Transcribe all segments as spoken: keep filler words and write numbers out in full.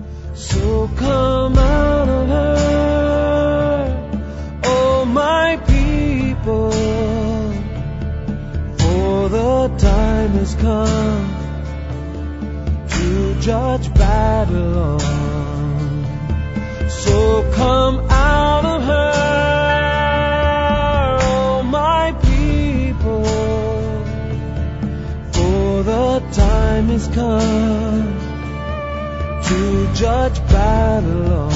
So come out of her, oh my people, for the time has come to judge Babylon. So come out of her, oh my people, for the time has come to judge Babylon.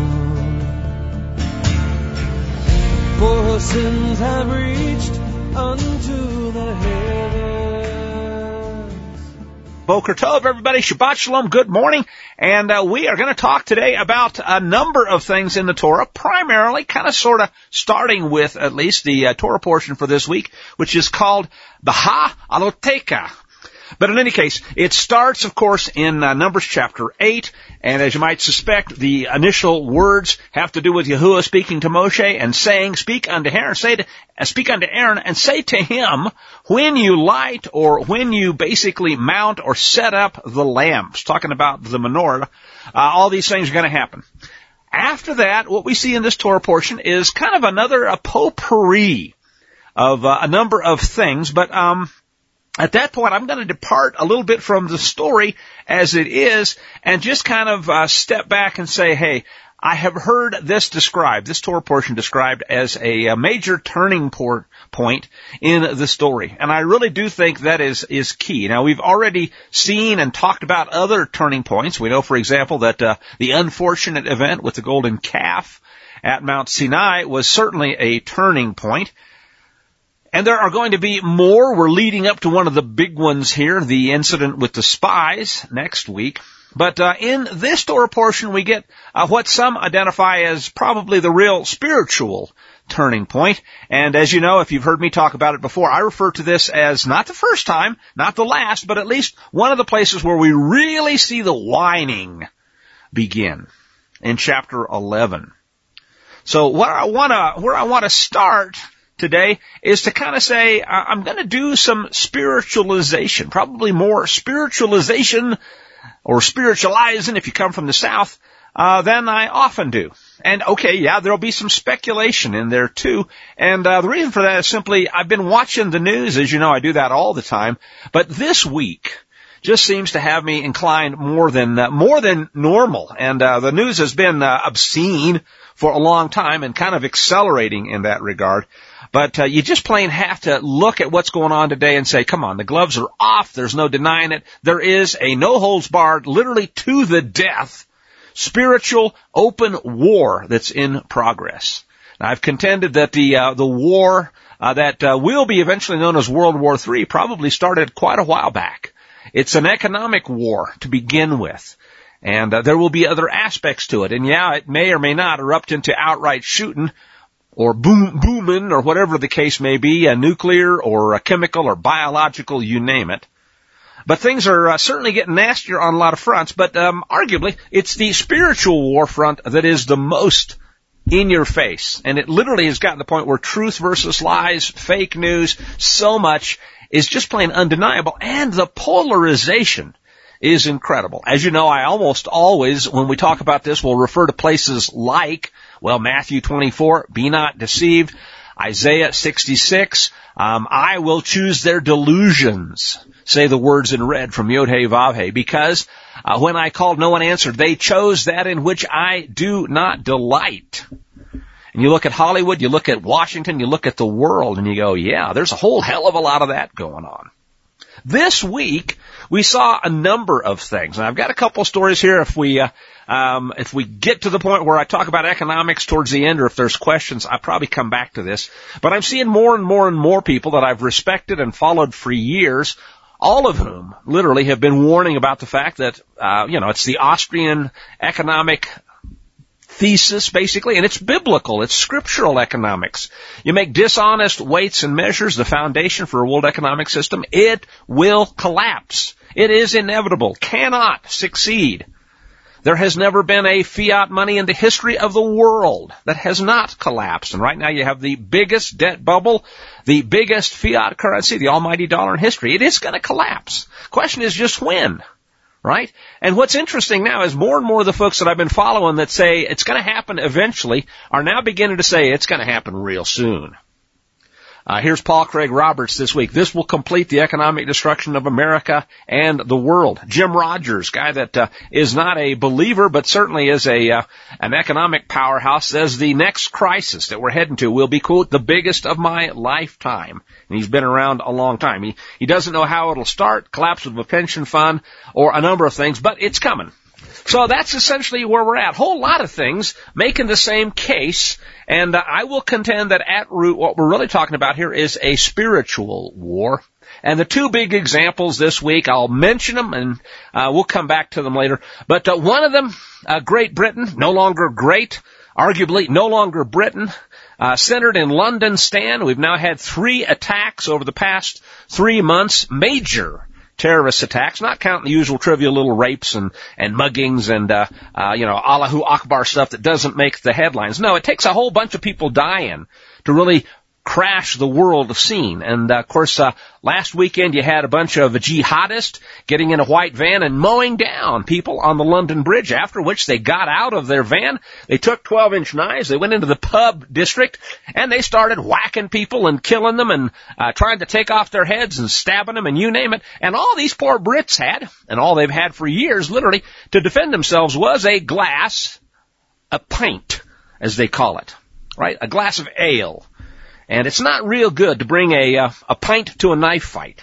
For her sins have reached unto the heavens. Boker Tov, everybody. Shabbat Shalom. Good morning. And uh, we are going to talk today about a number of things in the Torah, primarily kind of sort of starting with at least the uh, Torah portion for this week, which is called the Ha-Aloteka. But in any case, it starts, of course, in uh, Numbers chapter eight, and as you might suspect, the initial words have to do with Yahuwah speaking to Moshe and saying, "Speak unto Aaron, say to, uh, speak unto Aaron, and say to him, when you light or when you basically mount or set up the lamps," talking about the menorah, uh, all these things are going to happen. After that, what we see in this Torah portion is kind of another a potpourri of uh, a number of things, but um. At that point, I'm going to depart a little bit from the story as it is and just kind of uh, step back and say, hey, I have heard this described, this Torah portion described as a, a major turning por- point in the story. And I really do think that is, is key. Now, we've already seen and talked about other turning points. We know, for example, that uh, the unfortunate event with the golden calf at Mount Sinai was certainly a turning point. And there are going to be more. We're leading up to one of the big ones here, the incident with the spies next week. But uh, in this Torah portion, we get uh, what some identify as probably the real spiritual turning point. And as you know, if you've heard me talk about it before, I refer to this as not the first time, not the last, but at least one of the places where we really see the whining begin in chapter eleven. So what I want to, where I want to start today is to kind of say, uh, I'm going to do some spiritualization, probably more spiritualization or spiritualizing if you come from the South, uh, than I often do. And okay, yeah, there'll be some speculation in there too. And, uh, the reason for that is simply I've been watching the news. As you know, I do that all the time. But this week just seems to have me inclined more than, uh, more than normal. And, uh, the news has been, uh, obscene for a long time and kind of accelerating in that regard. But uh, you just plain have to look at what's going on today and say, come on, the gloves are off. There's no denying it. There is a no-holds-barred, literally to the death, spiritual open war that's in progress. Now, I've contended that the uh, the war uh, that uh, will be eventually known as World War Three probably started quite a while back. It's an economic war to begin with. And uh, there will be other aspects to it. And yeah, it may or may not erupt into outright shooting, or boom, booming, or whatever the case may be, a nuclear or a chemical or biological, you name it. But things are uh, certainly getting nastier on a lot of fronts, but um, arguably it's the spiritual war front that is the most in your face. And it literally has gotten to the point where truth versus lies, fake news, so much is just plain undeniable. And the polarization is incredible. As you know, I almost always, when we talk about this, will refer to places like, well, Matthew twenty-four, be not deceived, Isaiah sixty-six, um, I will choose their delusions, say the words in red from Yod-Heh Vav-Heh, because uh, when I called, no one answered. They chose that in which I do not delight. And you look at Hollywood, you look at Washington, you look at the world, and you go, yeah, there's a whole hell of a lot of that going on. This week, we saw a number of things, and I've got a couple stories here. If we uh, um, if we get to the point where I talk about economics towards the end, or if there's questions, I'll probably come back to this. But I'm seeing more and more and more people that I've respected and followed for years, all of whom literally have been warning about the fact that, uh, you know, it's the Austrian economic thesis, basically, and it's biblical. It's scriptural economics. You make dishonest weights and measures the foundation for a world economic system, it will collapse. It is inevitable. Cannot succeed. There has never been a fiat money in the history of the world that has not collapsed. And right now you have the biggest debt bubble, the biggest fiat currency, the almighty dollar in history. It is going to collapse. Question is just when. right? And what's interesting now is more and more of the folks that I've been following that say it's going to happen eventually are now beginning to say it's going to happen real soon. Uh, here's Paul Craig Roberts this week. This will complete the economic destruction of America and the world. Jim Rogers, guy that uh, is not a believer but certainly is a uh, an economic powerhouse, says the next crisis that we're heading to will be, quote, the biggest of my lifetime. And he's been around a long time. He, he doesn't know how it'll start, collapse of a pension fund, or a number of things, but it's coming. So that's essentially where we're at. Whole lot of things making the same case, and uh, I will contend that at root what we're really talking about here is a spiritual war. And the two big examples this week, I'll mention them, and uh, we'll come back to them later. But uh, one of them, uh, Great Britain, no longer great, arguably no longer Britain, uh, centered in London, Stan. We've now had three attacks over the past three months, major terrorist attacks, not counting the usual trivial little rapes and, and muggings and, uh, uh, you know, Allahu Akbar stuff that doesn't make the headlines. No, it takes a whole bunch of people dying to really crash the world scene. And, uh, of course, uh, last weekend you had a bunch of jihadists getting in a white van and mowing down people on the London Bridge, after which they got out of their van. They took twelve-inch knives, they went into the pub district, and they started whacking people and killing them and uh, trying to take off their heads and stabbing them and you name it. And all these poor Brits had, and all they've had for years, literally, to defend themselves was a glass, a pint, as they call it, right? A glass of ale. And it's not real good to bring a uh, a pint to a knife fight.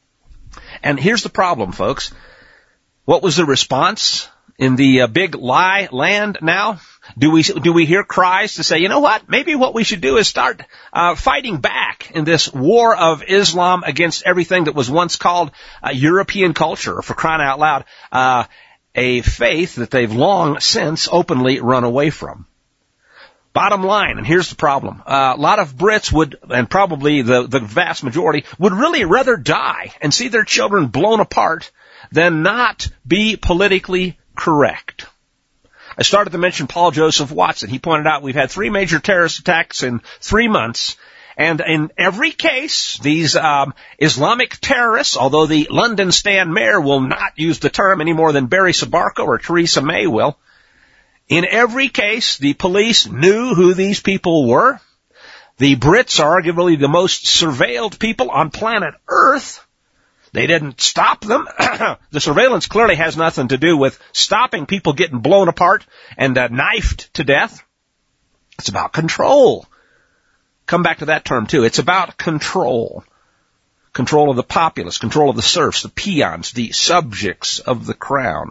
And here's the problem, folks. What was the response in the uh, big lie land now? Do we do we hear cries to say, you know what? Maybe what we should do is start uh, fighting back in this war of Islam against everything that was once called uh, European culture, or for crying out loud, uh, a faith that they've long since openly run away from. Bottom line, and here's the problem, uh, a lot of Brits would, and probably the, the vast majority, would really rather die and see their children blown apart than not be politically correct. I started to mention Paul Joseph Watson. He pointed out we've had three major terrorist attacks in three months, and in every case, these um, Islamic terrorists, although the London Stand mayor will not use the term any more than Barry Sabarco or Theresa May will, in every case, the police knew who these people were. The Brits are arguably the most surveilled people on planet Earth. They didn't stop them. The surveillance clearly has nothing to do with stopping people getting blown apart and uh, knifed to death. It's about control. Come back to that term, too. It's about control. Control of the populace, control of the serfs, the peons, the subjects of the crown.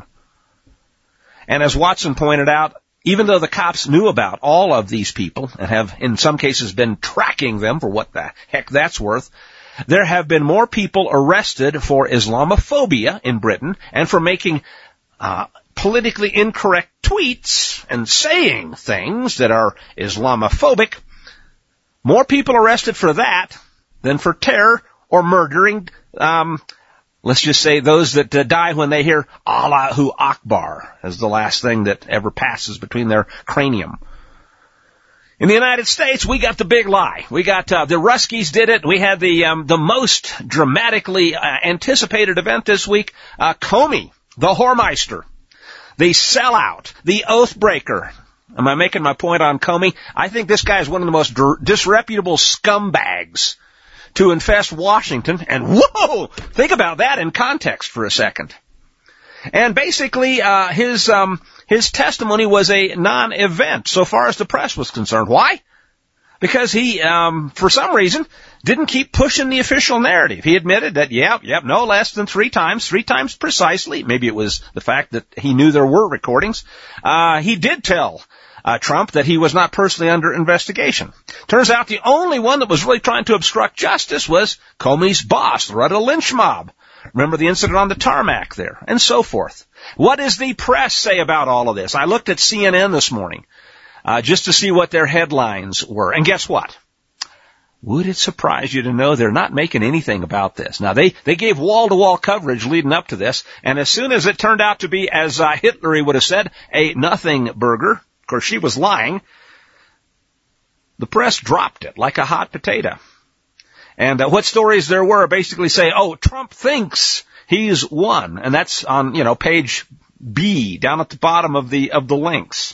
And as Watson pointed out, even though the cops knew about all of these people and have in some cases been tracking them for what the heck that's worth, there have been more people arrested for Islamophobia in Britain and for making uh, politically incorrect tweets and saying things that are Islamophobic. More people arrested for that than for terror or murdering um let's just say those that uh, die when they hear Allahu Akbar as the last thing that ever passes between their cranium. In the United States, we got the big lie. We got uh, the Ruskies did it. We had the um, the most dramatically uh, anticipated event this week. Uh, Comey, the whoremeister, the sellout, the oath breaker. Am I making my point on Comey? I think this guy is one of the most d- disreputable scumbags to infest Washington, and whoa, think about that in context for a second. And basically, uh, his, um, his testimony was a non-event so far as the press was concerned. Why? Because he, um, for some reason, didn't keep pushing the official narrative. He admitted that, yep, yep, no less than three times, three times precisely. Maybe it was the fact that he knew there were recordings. Uh, he did tell Uh, Trump that he was not personally under investigation. Turns out the only one that was really trying to obstruct justice was Comey's boss, the Loretta Lynch mob. Remember the incident on the tarmac there, and so forth. What does the press say about all of this? I looked at C N N this morning uh, just to see what their headlines were, and guess what? Would it surprise you to know they're not making anything about this? Now, they, they gave wall-to-wall coverage leading up to this, and as soon as it turned out to be, as uh, Hitler would have said, a nothing burger, of course, she was lying, the press dropped it like a hot potato. And uh, what stories there were basically say, oh, Trump thinks He's one, and that's on, you know, page B, down at the bottom of the, of the links.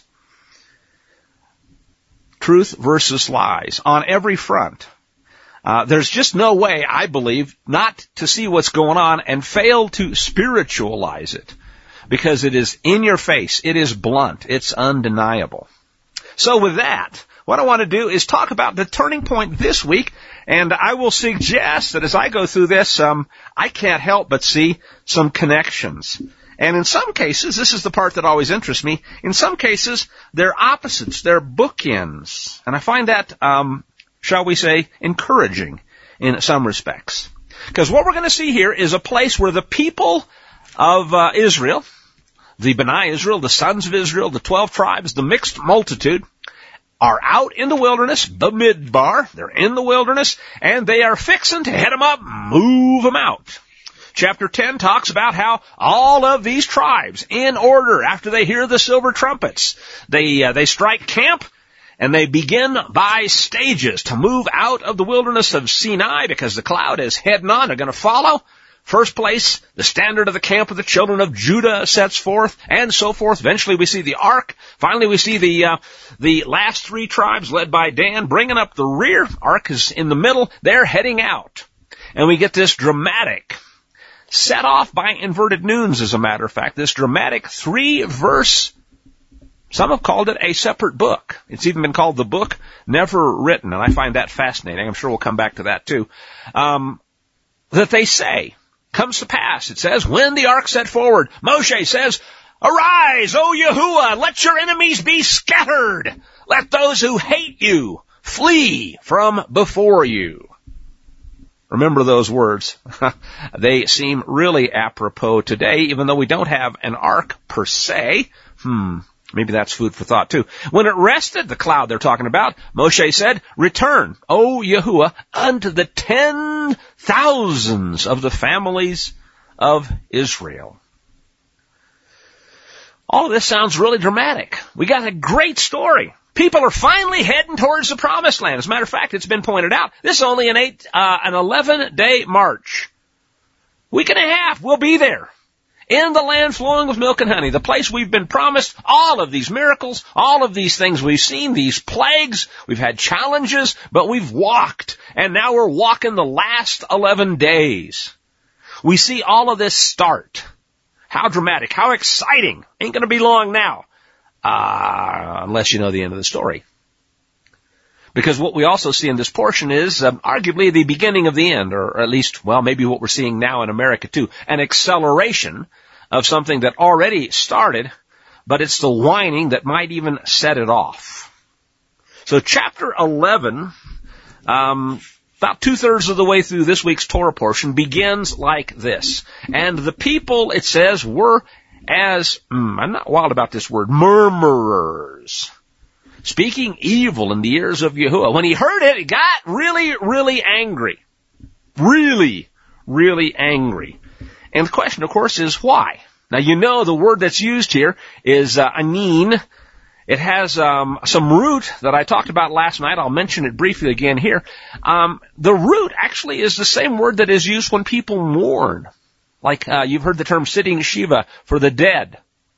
Truth versus lies on every front. Uh, there's just no way, I believe, not to see what's going on and fail to spiritualize it, because it is in your face. It is blunt. It's undeniable. So with that, what I want to do is talk about the turning point this week, and I will suggest that as I go through this, um, I can't help but see some connections. And in some cases, this is the part that always interests me, in some cases, they're opposites, they're bookends. And I find that, um, shall we say, encouraging in some respects. Because what we're going to see here is a place where the people of uh, Israel, the B'nai Israel, the sons of Israel, the twelve tribes, the mixed multitude, are out in the wilderness, the Midbar. They're in the wilderness, and they are fixing to head them up, move them out. Chapter ten talks about how all of these tribes, in order, after they hear the silver trumpets, they uh, they strike camp, and they begin by stages to move out of the wilderness of Sinai, because the cloud is heading on. They're going to follow. First place, the standard of the camp of the children of Judah sets forth, and so forth. Eventually we see the ark. Finally we see the uh, the last three tribes led by Dan bringing up the rear. Ark is in the middle. They're heading out. And we get this dramatic, set off by inverted noons, as a matter of fact, this dramatic three-verse, some have called it a separate book. It's even been called the book never written, and I find that fascinating. I'm sure we'll come back to that too. Um, that they say comes to pass. It says, when the ark set forward, Moshe says, "Arise, O Yahuwah, let your enemies be scattered. Let those who hate you flee from before you." Remember those words. They seem really apropos today, even though we don't have an ark per se. Hmm. Maybe that's food for thought, too. When it rested, the cloud they're talking about, Moshe said, "Return, O Yahuwah, unto the ten thousands of the families of Israel." All of this sounds really dramatic. We got a great story. People are finally heading towards the promised land. As a matter of fact, it's been pointed out, this is only an eight, uh, an eleven-day march. Week and a half, we'll be there. In the land flowing with milk and honey, the place we've been promised, all of these miracles, all of these things we've seen, these plagues, we've had challenges, but we've walked, and now we're walking the last eleven days. We see all of this start. How dramatic, how exciting. Ain't gonna be long now, uh, unless you know the end of the story. Because what we also see in this portion is um, arguably the beginning of the end, or at least, well, maybe what we're seeing now in America too, an acceleration of something that already started, but it's the whining that might even set it off. So chapter eleven, um, about two-thirds of the way through this week's Torah portion, begins like this. And the people, it says, were as, mm, I'm not wild about this word, murmurers, speaking evil in the ears of Yahuwah. When he heard it, he got really, really angry. Really, really angry. And the question, of course, is why? Now, you know the word that's used here is uh, anin. It has um, some root that I talked about last night. I'll mention it briefly again here. Um, the root actually is the same word that is used when people mourn. Like uh, you've heard the term sitting Shiva for the dead,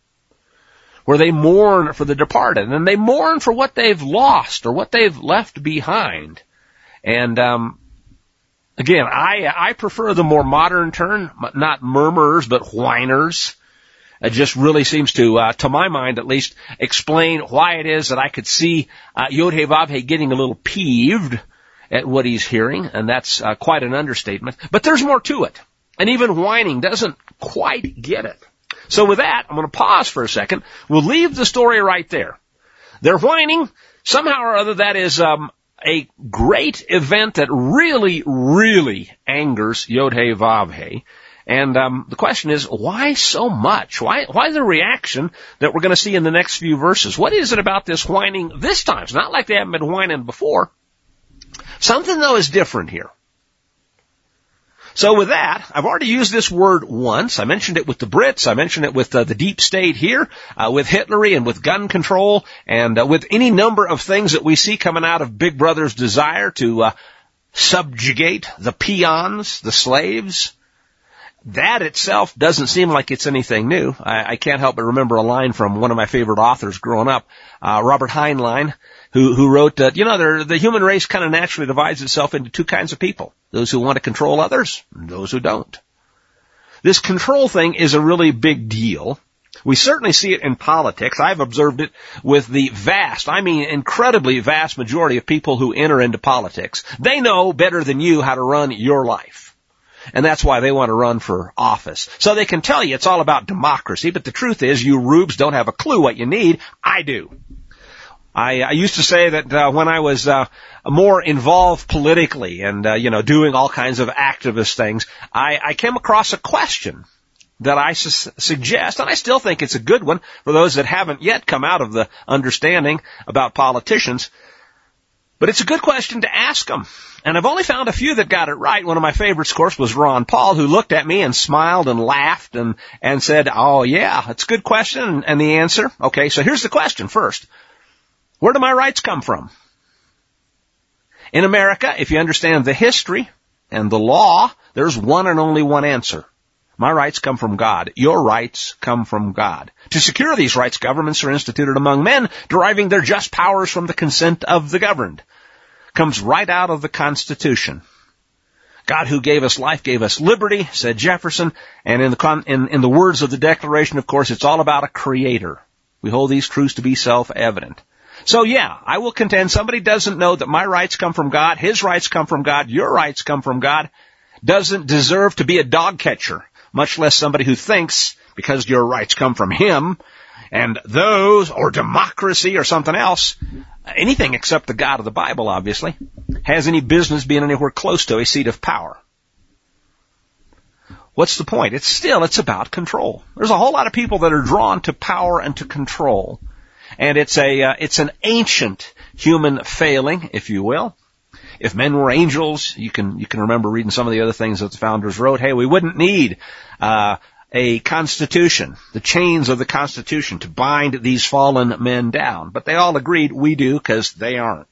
where they mourn for the departed, and they mourn for what they've lost or what they've left behind. And um again, I I prefer the more modern term, not murmurers, but whiners. It just really seems to, uh, to my mind at least, explain why it is that I could see uh, Yod-Heh Vav-Heh getting a little peeved at what he's hearing, and that's uh, quite an understatement. But there's more to it, and even whining doesn't quite get it. So with that, I'm going to pause for a second. We'll leave the story right there. They're whining. Somehow or other, that is um, a great event that really, really angers Yod-Heh Vav-Heh. And um, the question is, why so much? Why, why the reaction that we're going to see in the next few verses? What is it about this whining this time? It's not like they haven't been whining before. Something, though, is different here. So with that, I've already used this word once. I mentioned it with the Brits. I mentioned it with uh, the deep state here, uh, with Hitler and with gun control, and uh, with any number of things that we see coming out of Big Brother's desire to uh, subjugate the peons, the slaves. that itself doesn't seem like it's anything new. I, I can't help but remember a line from one of my favorite authors growing up, uh, Robert Heinlein, who, who wrote that, you know, the human race kind of naturally divides itself into two kinds of people. Those who want to control others, and those who don't. This control thing is a really big deal. We certainly see it in politics. I've observed it with the vast, I mean incredibly vast majority of people who enter into politics. They know better than you how to run your life. And that's why they want to run for office. So they can tell you it's all about democracy, but the truth is you rubes don't have a clue what you need. I do. I, I used to say that uh, when I was uh, more involved politically and, uh, you know, doing all kinds of activist things, I, I came across a question that I su- suggest, and I still think it's a good one for those that haven't yet come out of the understanding about politicians. But it's a good question to ask them. And I've only found a few that got it right. One of my favorites, of course, was Ron Paul, who looked at me and smiled and laughed and, and said, oh, yeah, it's a good question. And the answer, okay, so here's the question first. Where do my rights come from? In America, if you understand the history and the law, there's one and only one answer. My rights come from God. Your rights come from God. To secure these rights, governments are instituted among men, deriving their just powers from the consent of the governed. Comes right out of the Constitution. God who gave us life gave us liberty, said Jefferson, and in the con- in, in the words of the Declaration, of course, it's all about a creator. We hold these truths to be self-evident. So yeah, I will contend somebody doesn't know that my rights come from God, his rights come from God, your rights come from God, doesn't deserve to be a dog catcher, much less somebody who thinks, because your rights come from him, and those, or democracy, or something else, anything except the God of the Bible, obviously, has any business being anywhere close to a seat of power. What's the point? It's still, it's about control. There's a whole lot of people that are drawn to power and to control. And it's a, uh, it's an ancient human failing, if you will. If men were angels, you can, you can remember reading some of the other things that the founders wrote. Hey, we wouldn't need, uh, a constitution, the chains of the Constitution to bind these fallen men down. But they all agreed we do because they aren't.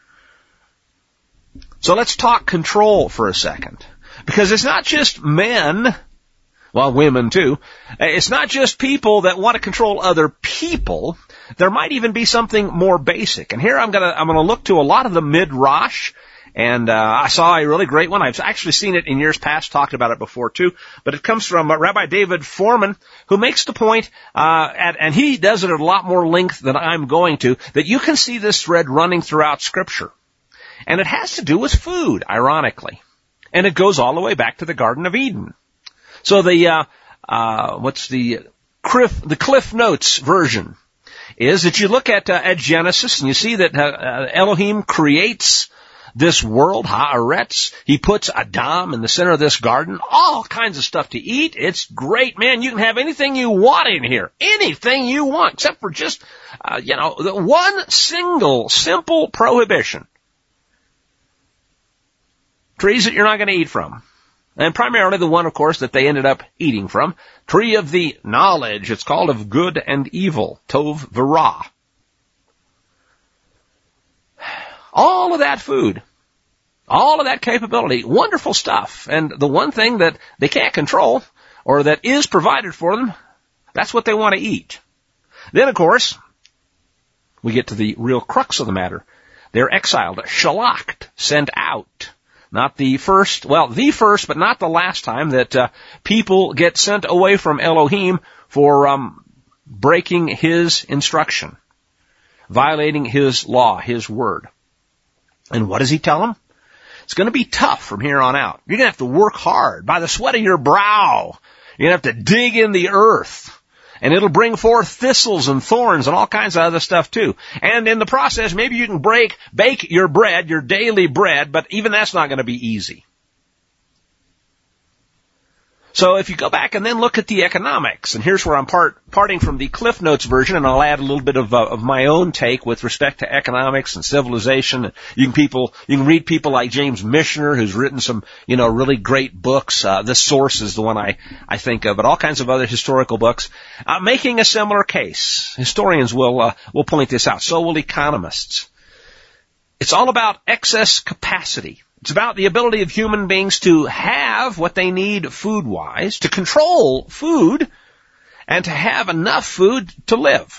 So let's talk control for a second. Because it's not just men, well, women too. It's not just people that want to control other people. There might even be something more basic. And here I'm gonna, I'm gonna look to a lot of the Midrash. And, uh, I saw a really great one. I've actually seen it in years past, talked about it before too. But it comes from uh, Rabbi David Foreman, who makes the point, uh, at, and he does it at a lot more length than I'm going to, that you can see this thread running throughout Scripture. And it has to do with food, ironically. And it goes all the way back to the Garden of Eden. So the, uh, uh, what's the, Cliff, the Cliff Notes version is that you look at, uh, at Genesis and you see that, uh, Elohim creates this world, Haaretz. He puts Adam in the center of this garden. All kinds of stuff to eat. It's great, man. You can have anything you want in here. Anything you want, except for just, uh, you know, the one single, simple prohibition. Trees that you're not going to eat from. And primarily the one, of course, that they ended up eating from. Tree of the knowledge. It's called of good and evil. Tov V'Ra. All of that food, all of that capability, wonderful stuff. And the one thing that they can't control, or that is provided for them, that's what they want to eat. Then, of course, we get to the real crux of the matter. They're exiled, shalakt, sent out. Not the first, well, the first, but not the last time that uh, people get sent away from Elohim for um, breaking his instruction, violating his law, his word. And what does he tell them? It's going to be tough from here on out. You're going to have to work hard by the sweat of your brow. You're going to have to dig in the earth. And it'll bring forth thistles and thorns and all kinds of other stuff too. And in the process, maybe you can break, bake your bread, your daily bread, but even that's not going to be easy. So if you go back and then look at the economics, and here's where I'm part, parting from the Cliff Notes version, and I'll add a little bit of, uh, of my own take with respect to economics and civilization. You can people, you can read people like James Michener, who's written some, you know, really great books. Uh, This Source is the one I, I think of, but all kinds of other historical books, uh, making a similar case. Historians will, uh, will point this out. So will economists. It's all about excess capacity. It's about the ability of human beings to have what they need food-wise, to control food, and to have enough food to live.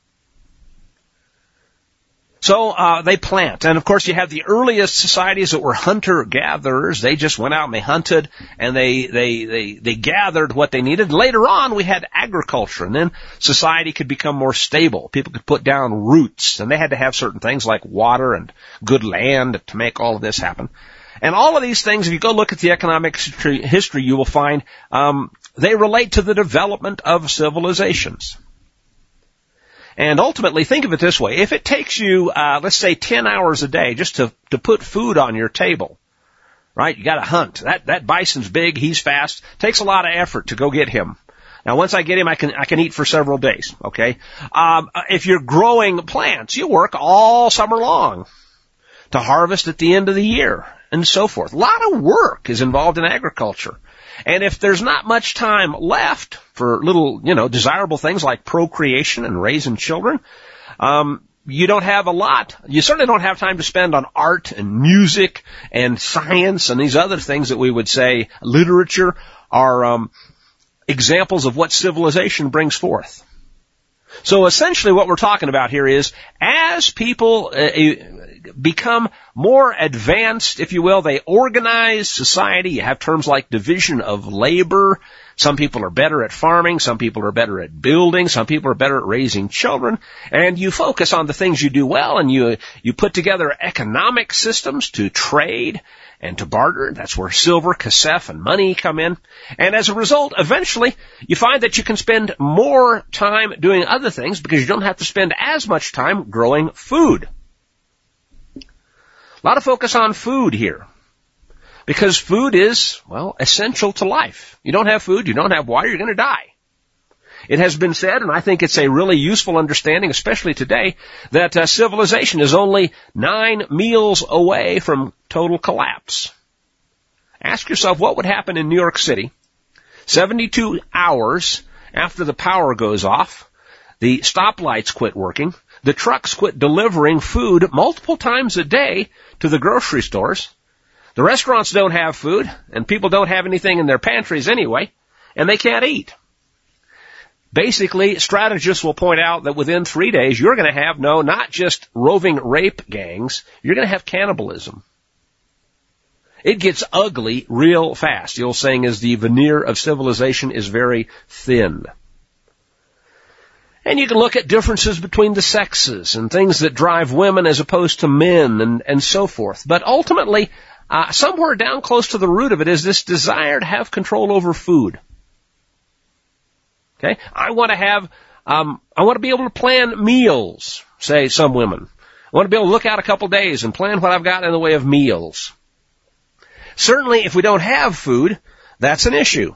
So uh they plant. And, of course, you have the earliest societies that were hunter-gatherers. They just went out and they hunted, and they, they, they, they gathered what they needed. Later on, we had agriculture, and then society could become more stable. People could put down roots, and they had to have certain things like water and good land to make all of this happen. And all of these things, if you go look at the economic history, you will find um they relate to the development of civilizations. And ultimately, think of it this way. If it takes you, uh let's say, ten hours a day just to, to put food on your table, right? You got to hunt. That, that bison's big. He's fast. Takes a lot of effort to go get him. Now, once I get him, I can, I can eat for several days, okay? Um, if you're growing plants, you work all summer long to harvest at the end of the year, and so forth. A lot of work is involved in agriculture. And if there's not much time left for little, you know, desirable things like procreation and raising children, um, you don't have a lot. You certainly don't have time to spend on art and music and science and these other things that we would say literature are um, examples of what civilization brings forth. So essentially what we're talking about here is as people uh, become more advanced, if you will, they organize society. You have terms like division of labor. Some people are better at farming. Some people are better at building. Some people are better at raising children. And you focus on the things you do well, and you you put together economic systems to trade and to barter. That's where silver, kasef, and money come in. And as a result, eventually, you find that you can spend more time doing other things because you don't have to spend as much time growing food. A lot of focus on food here because food is, well, essential to life. You don't have food, you don't have water, you're going to die. It has been said, and I think it's a really useful understanding, especially today, that uh, civilization is only nine meals away from total collapse. Ask yourself what would happen in New York City seventy-two hours after the power goes off, the stoplights quit working, the trucks quit delivering food multiple times a day to the grocery stores, the restaurants don't have food, and people don't have anything in their pantries anyway, and they can't eat. Basically, strategists will point out that within three days, you're going to have, no, not just roving rape gangs, you're going to have cannibalism. It gets ugly real fast. The old saying is the veneer of civilization is very thin. And you can look at differences between the sexes and things that drive women as opposed to men and, and so forth. But ultimately, uh, somewhere down close to the root of it is this desire to have control over food. Okay? I want to have, um, I want to be able to plan meals, say some women. I want to be able to look out a couple days and plan what I've got in the way of meals. Certainly, if we don't have food, that's an issue.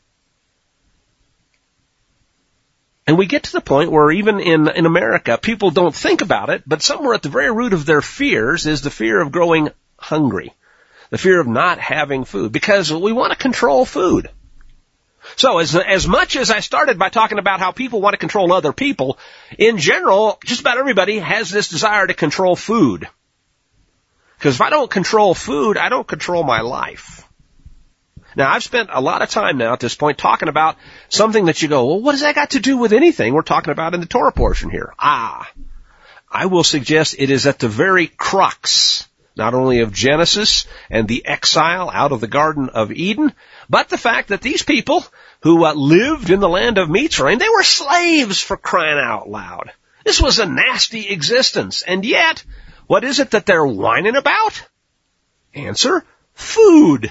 And we get to the point where even in, in America, people don't think about it, but somewhere at the very root of their fears is the fear of growing hungry, the fear of not having food, because we want to control food. So as, as much as I started by talking about how people want to control other people, in general, just about everybody has this desire to control food. Because if I don't control food, I don't control my life. Now, I've spent a lot of time now at this point talking about something that you go, well, what does that got to do with anything we're talking about in the Torah portion here? Ah, I will suggest it is at the very crux, not only of Genesis and the exile out of the Garden of Eden, but the fact that these people who uh, lived in the land of Mitzrayim, they were slaves, for crying out loud. This was a nasty existence. And yet, what is it that they're whining about? Answer, food.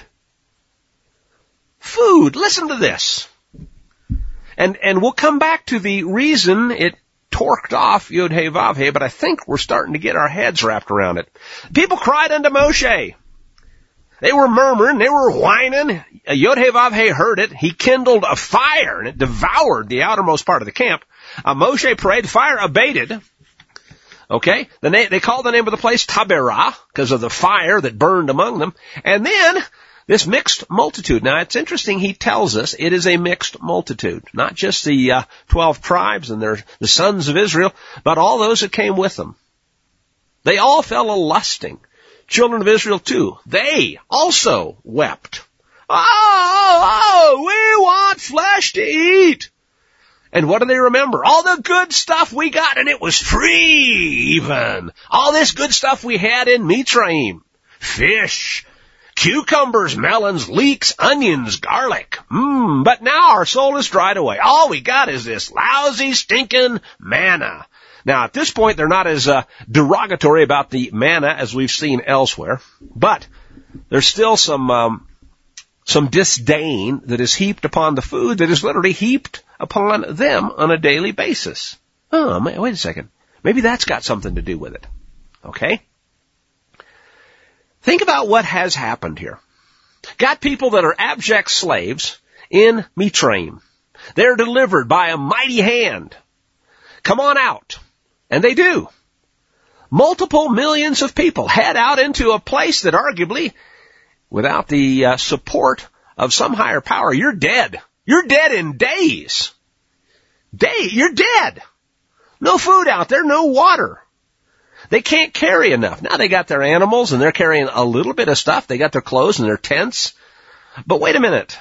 Food. Listen to this. And, and we'll come back to the reason it torqued off Yod-Heh Vav-Heh, but I think we're starting to get our heads wrapped around it. People cried unto Moshe. They were murmuring, they were whining. Yod-Heh Vav-Heh heard it. He kindled a fire, and it devoured the outermost part of the camp. Uh, Moshe prayed, the fire abated. Okay? The na- they called the name of the place Taberah, because of the fire that burned among them. And then, this mixed multitude. Now, it's interesting, he tells us it is a mixed multitude. Not just the uh, twelve tribes and their, the sons of Israel, but all those that came with them. They all fell a-lusting children of Israel too, they also wept. Oh, oh, we want flesh to eat. And what do they remember? All the good stuff we got, and it was free even. All this good stuff we had in Mitzrayim. Fish, cucumbers, melons, leeks, onions, garlic. Mmm, but now our soul is dried away. All we got is this lousy, stinking manna. Now, at this point, they're not as uh, derogatory about the manna as we've seen elsewhere, but there's still some um, some disdain that is heaped upon the food that is literally heaped upon them on a daily basis. Oh, wait a second. Maybe that's got something to do with it. Okay? Think about what has happened here. Got people that are abject slaves in Mitzrayim. They're delivered by a mighty hand. Come on out. And they do. Multiple millions of people head out into a place that arguably, without the uh, support of some higher power, you're dead. You're dead in days. Day, you're dead. No food out there, no water. They can't carry enough. Now they got their animals and they're carrying a little bit of stuff. They got their clothes and their tents. But wait a minute.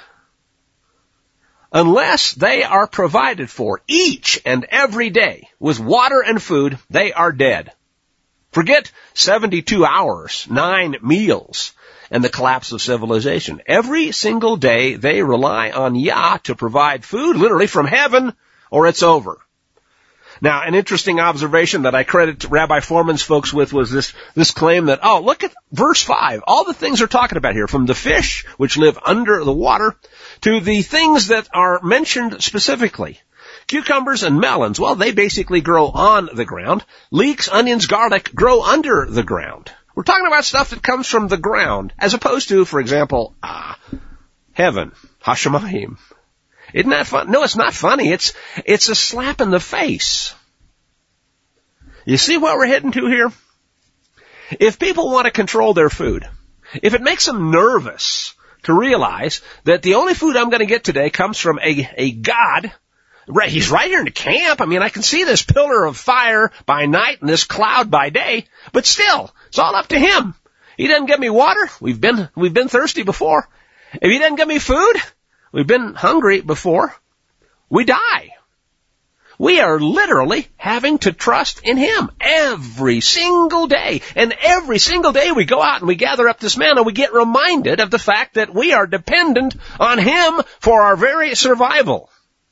Unless they are provided for each and every day with water and food, they are dead. Forget seventy-two hours, nine meals, and the collapse of civilization. Every single day they rely on Yah to provide food, literally from heaven, or it's over. Now, an interesting observation that I credit Rabbi Foreman's folks with was this, this claim that, oh, look at verse five. All the things they're talking about here, from the fish, which live under the water, to the things that are mentioned specifically. Cucumbers and melons, well, they basically grow on the ground. Leeks, onions, garlic grow under the ground. We're talking about stuff that comes from the ground, as opposed to, for example, ah, heaven, Hashemayim. Isn't that fun? No, it's not funny. It's, it's a slap in the face. You see what we're heading to here? If people want to control their food, if it makes them nervous to realize that the only food I'm going to get today comes from a, a God, right, he's right here in the camp. I mean, I can see this pillar of fire by night and this cloud by day, but still, it's all up to him. He doesn't give me water. We've been, we've been thirsty before. If he doesn't give me food, we've been hungry before. We die. We are literally having to trust in him every single day. And every single day we go out and we gather up this manna, we get reminded of the fact that we are dependent on him for our very survival.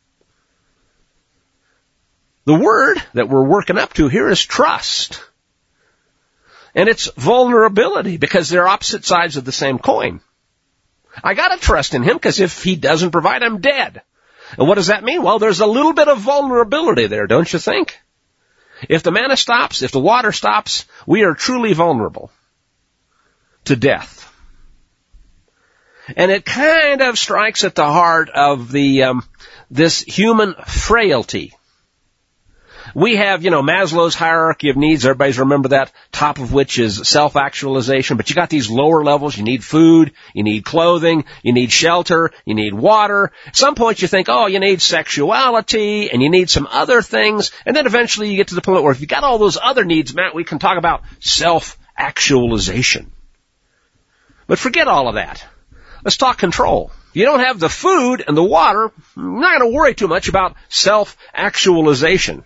The word that we're working up to here is trust. And it's vulnerability, because they're opposite sides of the same coin. I gotta trust in him, because if he doesn't provide, I'm dead. And what does that mean? Well, there's a little bit of vulnerability there, don't you think? If the manna stops, if the water stops, we are truly vulnerable to death. And it kind of strikes at the heart of the um, this human frailty. We have, you know, Maslow's hierarchy of needs. Everybody's remember that, top of which is self-actualization. But you got these lower levels. You need food, you need clothing, you need shelter, you need water. At some point you think, oh, you need sexuality, and you need some other things. And then eventually you get to the point where if you got all those other needs, Matt, we can talk about self-actualization. But forget all of that. Let's talk control. If you don't have the food and the water, you're not going to worry too much about self-actualization.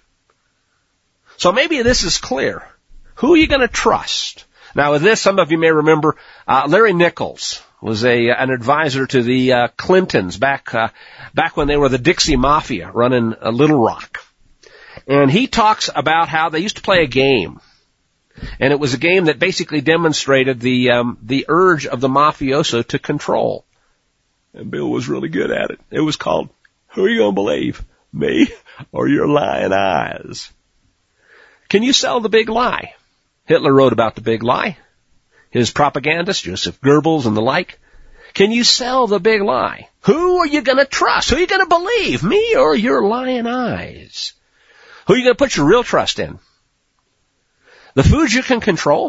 So maybe this is clear. Who are you going to trust? Now with this, some of you may remember, uh, Larry Nichols was a, an advisor to the, uh, Clintons back, uh, back when they were the Dixie Mafia running uh, Little Rock. And he talks about how they used to play a game. And it was a game that basically demonstrated the, um, the urge of the mafioso to control. And Bill was really good at it. It was called, Who Are You Gonna Believe? Me or Your Lying Eyes? Can you sell the big lie? Hitler wrote about the big lie. His propagandists, Joseph Goebbels and the like. Can you sell the big lie? Who are you going to trust? Who are you going to believe? Me or your lying eyes? Who are you going to put your real trust in? The foods you can control.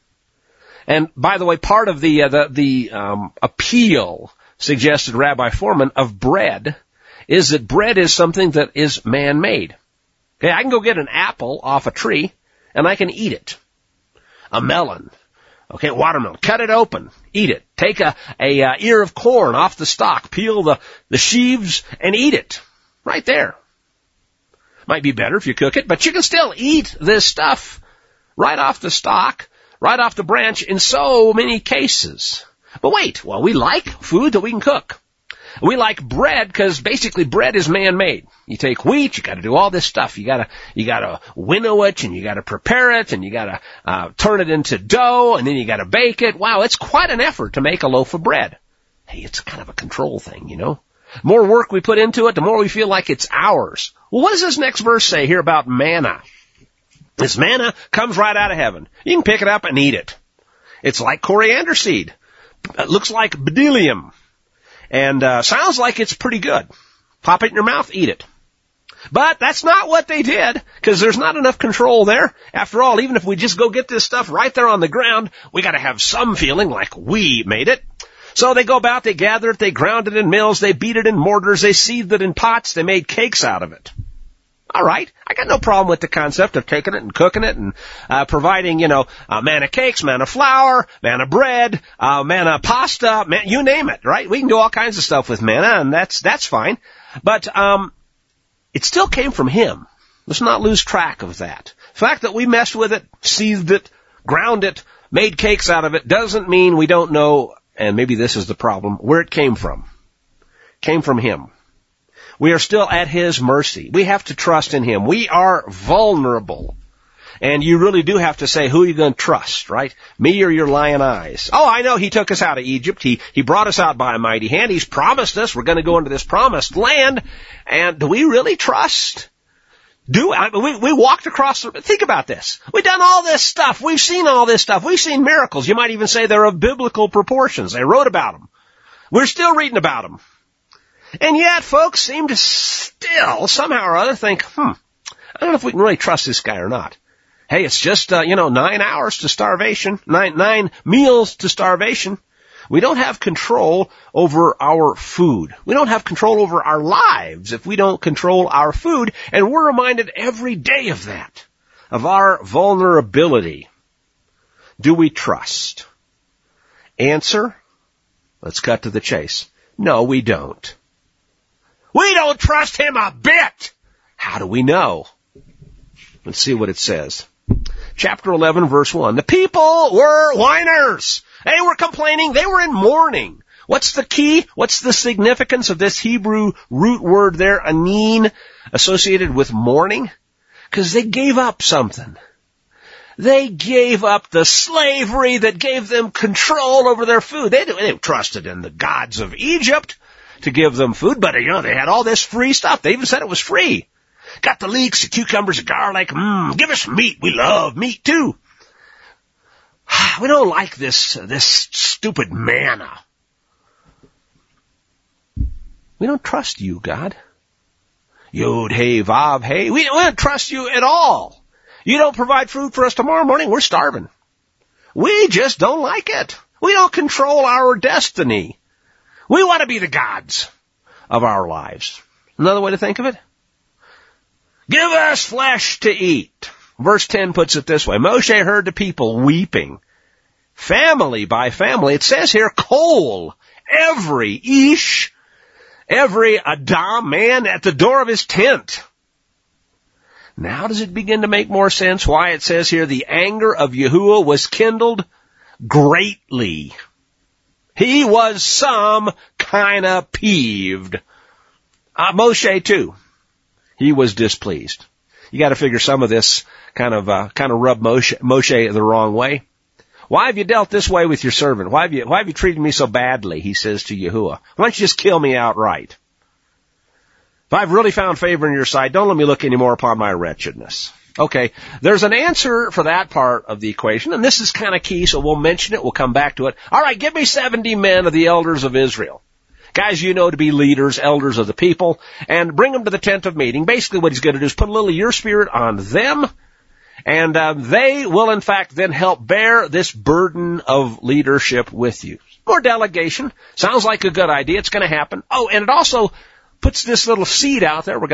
And by the way, part of the uh, the, the um, appeal, suggested Rabbi Foreman, of bread is that bread is something that is man-made. Okay, I can go get an apple off a tree, and I can eat it. A melon, Okay, watermelon. Cut it open. Eat it. Take a, a uh, ear of corn off the stalk. Peel the, the sheaves and eat it. Right there. Might be better if you cook it, but you can still eat this stuff right off the stalk, right off the branch in so many cases. But wait, well, we like food that we can cook. We like bread because basically bread is man-made. You take wheat, you got to do all this stuff. You got to you got to winnow it, and you got to prepare it, and you got to uh, turn it into dough, and then you got to bake it. Wow, it's quite an effort to make a loaf of bread. Hey, it's kind of a control thing, you know. The more work we put into it, the more we feel like it's ours. Well, what does this next verse say here about manna? This manna comes right out of heaven. You can pick it up and eat it. It's like coriander seed. It looks like bdellium. And uh, sounds like it's pretty good. Pop it in your mouth, eat it. But that's not what they did, because there's not enough control there. After all, even if we just go get this stuff right there on the ground, we got to have some feeling like we made it. So they go about, they gather it, they ground it in mills, they beat it in mortars, they seethed it in pots, they made cakes out of it. All right, I got no problem with the concept of taking it and cooking it and uh, providing, you know, uh, manna cakes, manna flour, manna bread, uh, manna pasta, man, you name it, right? We can do all kinds of stuff with manna, and that's that's fine. But um, it still came from Him. Let's not lose track of that. The fact that we messed with it, seethed it, ground it, made cakes out of it, doesn't mean we don't know, and maybe this is the problem, where it came from. It came from Him. We are still at His mercy. We have to trust in Him. We are vulnerable. And you really do have to say, who are you going to trust, right? Me or your lion eyes? Oh, I know He took us out of Egypt. He, he brought us out by a mighty hand. He's promised us we're going to go into this promised land. And do we really trust? Do I, we, we walked across the, think about this. We've done all this stuff. We've seen all this stuff. We've seen miracles. You might even say they're of biblical proportions. They wrote about them. We're still reading about them. And yet, folks seem to still, somehow or other, think, hmm, I don't know if we can really trust this guy or not. Hey, it's just, uh, you know, nine hours to starvation, nine, nine meals to starvation. We don't have control over our food. We don't have control over our lives if we don't control our food. And we're reminded every day of that, of our vulnerability. Do we trust? Answer, let's cut to the chase. No, we don't. We don't trust Him a bit. How do we know? Let's see what it says. Chapter eleven, verse one. The people were whiners. They were complaining. They were in mourning. What's the key? What's the significance of this Hebrew root word there, anin, associated with mourning? Because they gave up something. They gave up the slavery that gave them control over their food. They, they trusted in the gods of Egypt to give them food, but, you know, they had all this free stuff. They even said it was free. Got the leeks, the cucumbers, the garlic. Mmm, give us meat. We love meat, too. We don't like this, this stupid manna. We don't trust you, God. Yod, hey, vav, hey. We, we don't trust you at all. You don't provide food for us tomorrow morning. We're starving. We just don't like it. We don't control our destiny. We want to be the gods of our lives. Another way to think of it? Give us flesh to eat. Verse ten puts it this way. Moshe heard the people weeping, family by family. It says here, kol, every ish, every Adam, man at the door of his tent. Now does it begin to make more sense why it says here, the anger of Yahuwah was kindled greatly. He was some kind of peeved. Uh, Moshe too. He was displeased. You got to figure some of this kind of uh, kind of rubbed Moshe, Moshe the wrong way. Why have you dealt this way with your servant? Why have you why have you treated me so badly? He says to Yahuwah. Why don't you just kill me outright? If I've really found favor in your sight, don't let me look any more upon my wretchedness. Okay, there's an answer for that part of the equation, and this is kind of key, so we'll mention it. We'll come back to it. All right, give me seventy men of the elders of Israel. Guys you know to be leaders, elders of the people, and bring them to the tent of meeting. Basically what he's going to do is put a little of your spirit on them, and uh, they will in fact then help bear this burden of leadership with you. More delegation. Sounds like a good idea. It's going to happen. Oh, and it also puts this little seed out there. We're going to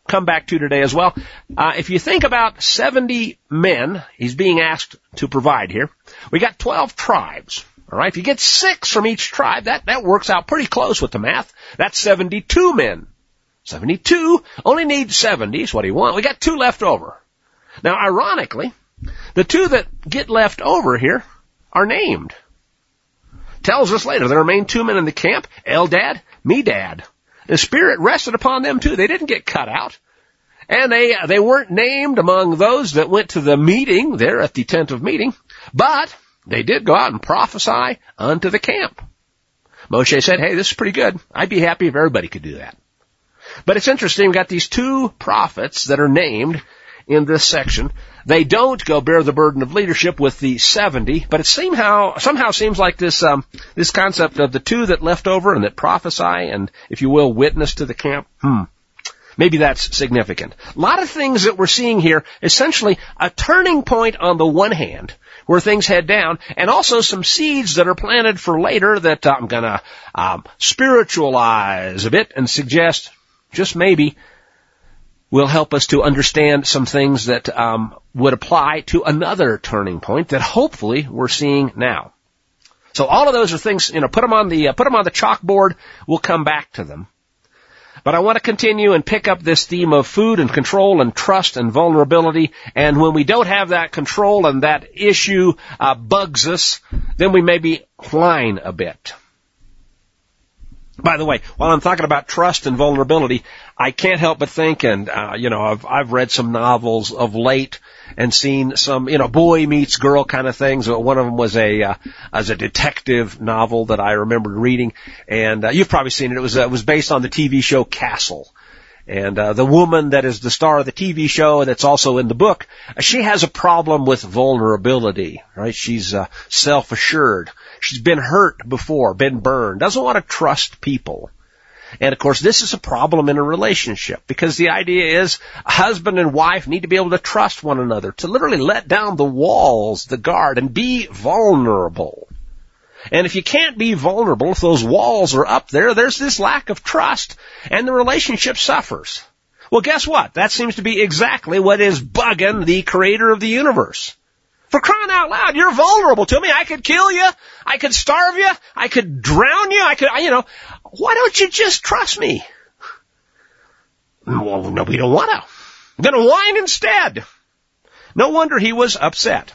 come back to today as well. Uh, if you think about seventy men he's being asked to provide here, we got twelve tribes. All right, if you get six from each tribe, that, that works out pretty close with the math. That's seventy-two men. seventy-two, only need seventy is what he wants. We got two left over. Now, ironically, the two that get left over here are named. Tells us later, there remained two men in the camp, Eldad, Medad. The Spirit rested upon them too. They didn't get cut out. And they, they weren't named among those that went to the meeting there at the tent of meeting, but they did go out and prophesy unto the camp. Moshe said, hey, this is pretty good. I'd be happy if everybody could do that. But it's interesting, we've got these two prophets that are named in this section. They don't go bear the burden of leadership with the seventy, but it somehow, somehow seems like this, um, this concept of the two that left over and that prophesy and, if you will, witness to the camp, hmm, maybe that's significant. A lot of things that we're seeing here, essentially a turning point on the one hand, where things head down, and also some seeds that are planted for later that I'm gonna, um, spiritualize a bit and suggest, just maybe, will help us to understand some things that um, would apply to another turning point that hopefully we're seeing now. So all of those are things, you know, put them on the uh, put them on the chalkboard. We'll come back to them. But I want to continue and pick up this theme of food and control and trust and vulnerability. And when we don't have that control and that issue uh, bugs us, then we maybe whine a bit. By the way, while I'm talking about trust and vulnerability, I can't help but think, and, uh, you know, I've, I've read some novels of late and seen some, you know, boy meets girl kind of things. One of them was a, uh, as a detective novel that I remembered reading, and, uh, you've probably seen it. It was, uh, it was based on the T V show Castle. And, uh, the woman that is the star of the T V show and that's also in the book, uh, she has a problem with vulnerability, right? She's, uh, self-assured. She's been hurt before, been burned, doesn't want to trust people. And of course, this is a problem in a relationship because the idea is a husband and wife need to be able to trust one another, to literally let down the walls, the guard, and be vulnerable. And if you can't be vulnerable, if those walls are up there, there's this lack of trust, and the relationship suffers. Well, guess what? That seems to be exactly what is bugging the creator of the universe. For crying out loud, you're vulnerable to me. I could kill you. I could starve you. I could drown you. I could, you know, why don't you just trust me? Well, no, we don't want to. I'm going to whine instead. No wonder he was upset.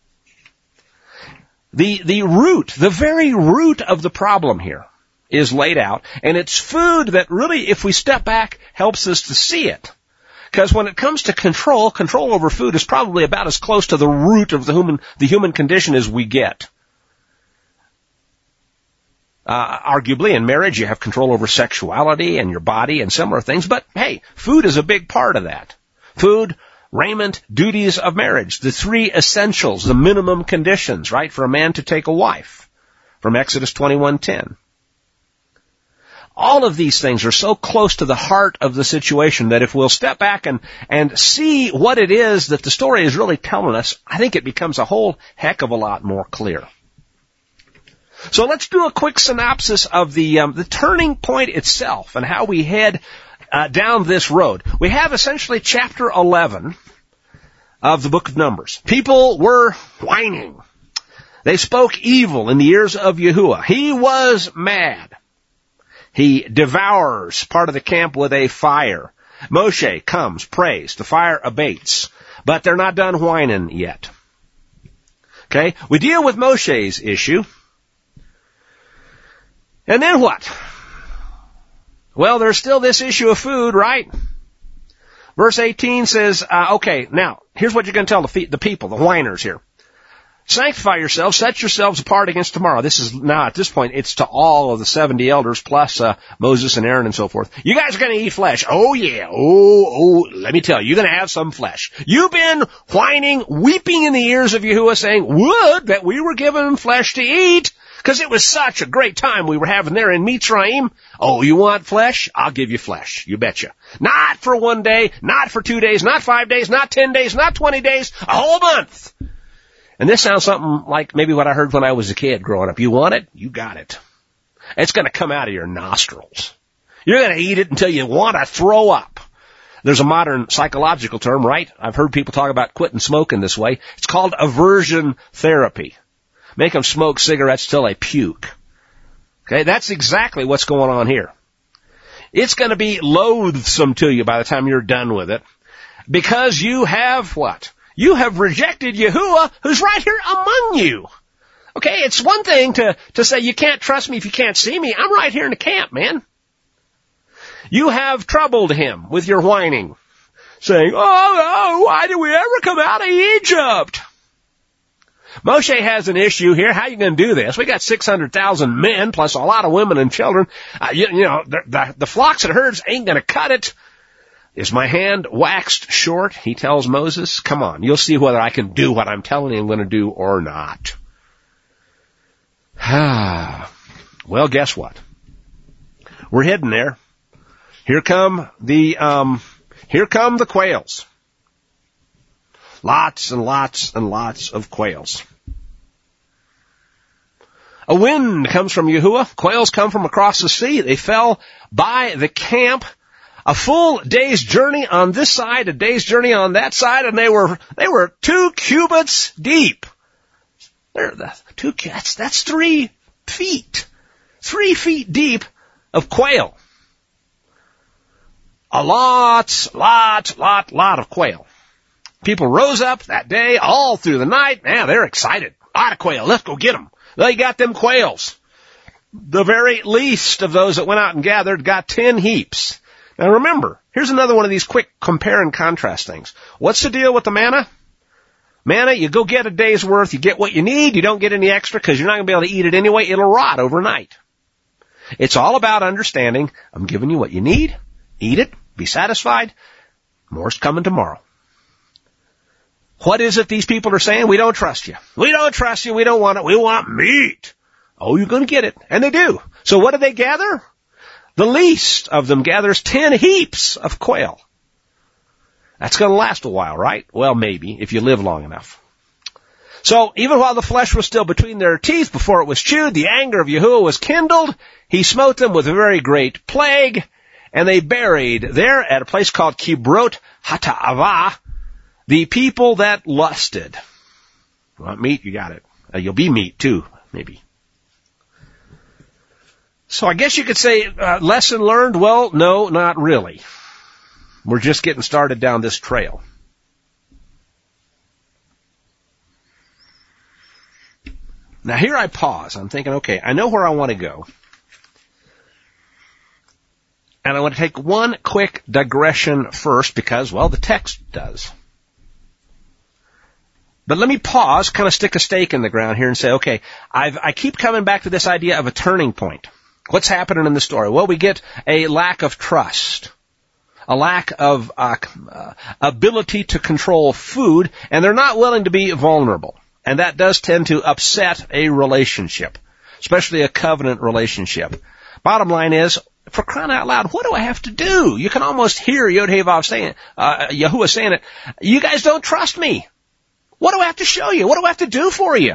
The, the root, the very root of the problem here is laid out, and it's food that really, if we step back, helps us to see it. Because when it comes to control, control over food is probably about as close to the root of the human, the human condition as we get. Uh, arguably in marriage you have control over sexuality and your body and similar things, but hey, food is a big part of that. Food, raiment, duties of marriage, the three essentials, the minimum conditions, right, for a man to take a wife, from Exodus twenty-one ten. All of these things are so close to the heart of the situation that if we'll step back and, and see what it is that the story is really telling us, I think it becomes a whole heck of a lot more clear. So let's do a quick synopsis of the, um, the turning point itself and how we head uh, down this road. We have essentially chapter eleven of the book of Numbers. People were whining. They spoke evil in the ears of Yahuwah. He was mad. He devours part of the camp with a fire. Moshe comes, prays, the fire abates, but they're not done whining yet. Okay, we deal with Moshe's issue. And then what? Well, there's still this issue of food, right? Verse eighteen says, uh, okay, now, here's what you're going to tell the, the people, the whiners here. Sanctify yourselves, set yourselves apart against tomorrow. This is now, at this point, it's to all of the seventy elders plus uh, Moses and Aaron and so forth. You guys are going to eat flesh. Oh, yeah. Oh, oh, let me tell you, you're going to have some flesh. You've been whining, weeping in the ears of Yahuwah, saying, would that we were given flesh to eat, because it was such a great time we were having there in Mitzrayim. Oh, you want flesh? I'll give you flesh. You betcha. Not for one day, not for two days, not five days, not ten days, not twenty days, a whole month. And this sounds something like maybe what I heard when I was a kid growing up. You want it? You got it. It's going to come out of your nostrils. You're going to eat it until you want to throw up. There's a modern psychological term, right? I've heard people talk about quitting smoking this way. It's called aversion therapy. Make them smoke cigarettes till they puke. Okay, that's exactly what's going on here. It's going to be loathsome to you by the time you're done with it, because you have what? You have rejected Yahuwah, who's right here among you. Okay, it's one thing to, to say you can't trust me if you can't see me. I'm right here in the camp, man. You have troubled him with your whining, saying, oh, oh, why did we ever come out of Egypt? Moshe has an issue here. How are you going to do this? We got six hundred thousand men plus a lot of women and children. Uh, you, you know, the, the, the flocks and herds ain't going to cut it. Is my hand waxed short? He tells Moses. Come on, you'll see whether I can do what I'm telling you I'm going to do or not. Well, guess what? We're heading there. Here come the, um, here come the quails. Lots and lots and lots of quails. A wind comes from Yahuwah. Quails come from across the sea. They fell by the camp. A full day's journey on this side, a day's journey on that side, and they were, they were two cubits deep. They're the two, that's, that's three feet. Three feet deep of quail. A lot, lot, lot, lot of quail. People rose up that day all through the night. Man, they're excited. A lot of quail. Let's go get them. They got them quails. The very least of those that went out and gathered got ten heaps. Now remember, here's another one of these quick compare and contrast things. What's the deal with the manna? Manna, you go get a day's worth. You get what you need. You don't get any extra because you're not going to be able to eat it anyway. It'll rot overnight. It's all about understanding, I'm giving you what you need. Eat it. Be satisfied. More's coming tomorrow. What is it these people are saying? We don't trust you. We don't trust you. We don't want it. We want meat. Oh, you're going to get it. And they do. So what do they gather? The least of them gathers ten heaps of quail. That's going to last a while, right? Well, maybe, if you live long enough. So even while the flesh was still between their teeth before it was chewed, the anger of Yahuwah was kindled. He smote them with a very great plague, and they buried there at a place called Kibrot Hata'avah the people that lusted. Want meat? You got it. Uh, you'll be meat too, maybe. So I guess you could say, uh, lesson learned? Well, no, not really. We're just getting started down this trail. Now here I pause. I'm thinking, okay, I know where I want to go. And I want to take one quick digression first because, well, the text does. But let me pause, kind of stick a stake in the ground here and say, okay, I've, I keep coming back to this idea of a turning point. What's happening in the story? Well, we get a lack of trust, a lack of uh, uh, ability to control food, and they're not willing to be vulnerable. And that does tend to upset a relationship, especially a covenant relationship. Bottom line is, for crying out loud, what do I have to do? You can almost hear Yod-Heh-Vav saying, uh, Yahuwah saying it. You guys don't trust me. What do I have to show you? What do I have to do for you?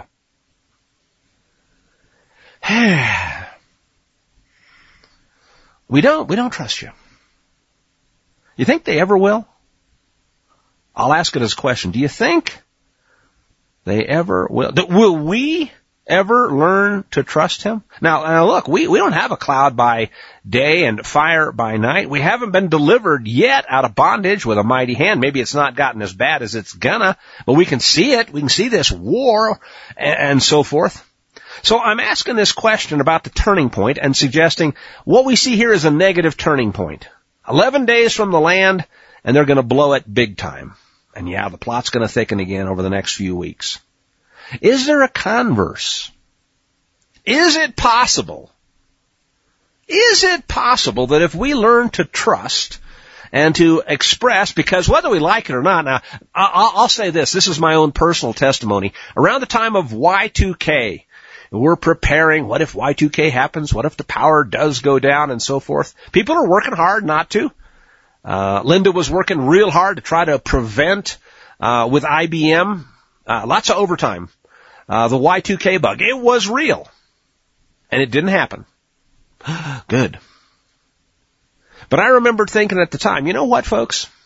we don't, we don't trust you. You think they ever will? I'll ask it as a question. Do you think they ever will? Will we ever learn to trust him? Now, now look, we, we don't have a cloud by day and fire by night. We haven't been delivered yet out of bondage with a mighty hand. Maybe it's not gotten as bad as it's gonna, but we can see it. We can see this war and, and so forth. So I'm asking this question about the turning point and suggesting what we see here is a negative turning point. Eleven days from the land, and they're going to blow it big time. And yeah, the plot's going to thicken again over the next few weeks. Is there a converse? Is it possible? Is it possible that if we learn to trust and to express, because whether we like it or not, now, I'll, I'll say this, this is my own personal testimony. Around the time of Y two K, we're preparing, what if Y two K happens? What if the power does go down and so forth? People are working hard not to. Uh, Linda was working real hard to try to prevent, uh, with I B M, Uh, lots of overtime. Uh, the Y two K bug. It was real. And it didn't happen. Good. But I remember thinking at the time, you know what, folks?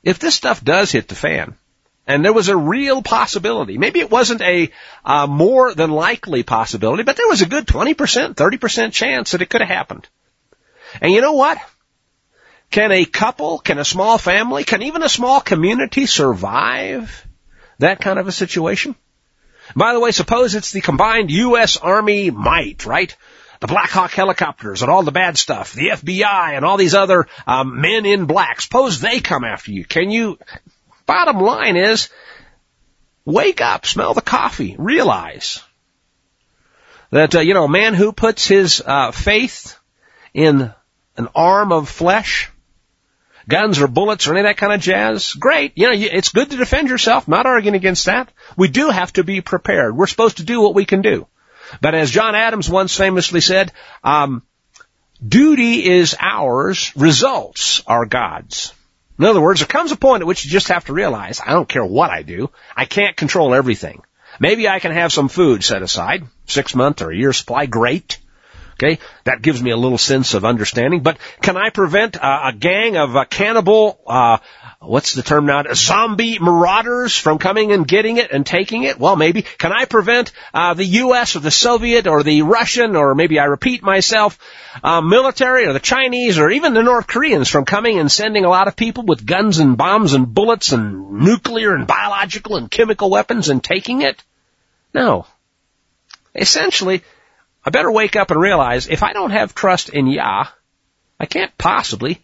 if this stuff does hit the fan, and there was a real possibility, maybe it wasn't a uh, more than likely possibility, but there was a good twenty percent, thirty percent chance that it could have happened. And you know what? Can a couple, can a small family, can even a small community survive that kind of a situation? By the way, suppose it's the combined U S Army might, right? The Black Hawk helicopters and all the bad stuff, the F B I and all these other um, men in black. Suppose they come after you. Can you, bottom line is, wake up, smell the coffee, realize that, uh, you know, a man who puts his uh, faith in an arm of flesh, guns or bullets or any of that kind of jazz, great. You know, it's good to defend yourself, not arguing against that. We do have to be prepared. We're supposed to do what we can do. But as John Adams once famously said, um, duty is ours, results are God's. In other words, there comes a point at which you just have to realize, I don't care what I do, I can't control everything. Maybe I can have some food set aside, six month or a year supply, great. Okay, that gives me a little sense of understanding. But can I prevent uh, a gang of uh, cannibal, uh, what's the term now, zombie marauders from coming and getting it and taking it? Well, maybe. Can I prevent uh, the U S or the Soviet or the Russian, or maybe I repeat myself, uh, military or the Chinese or even the North Koreans from coming and sending a lot of people with guns and bombs and bullets and nuclear and biological and chemical weapons and taking it? No. Essentially, I better wake up and realize if I don't have trust in Yah, I can't possibly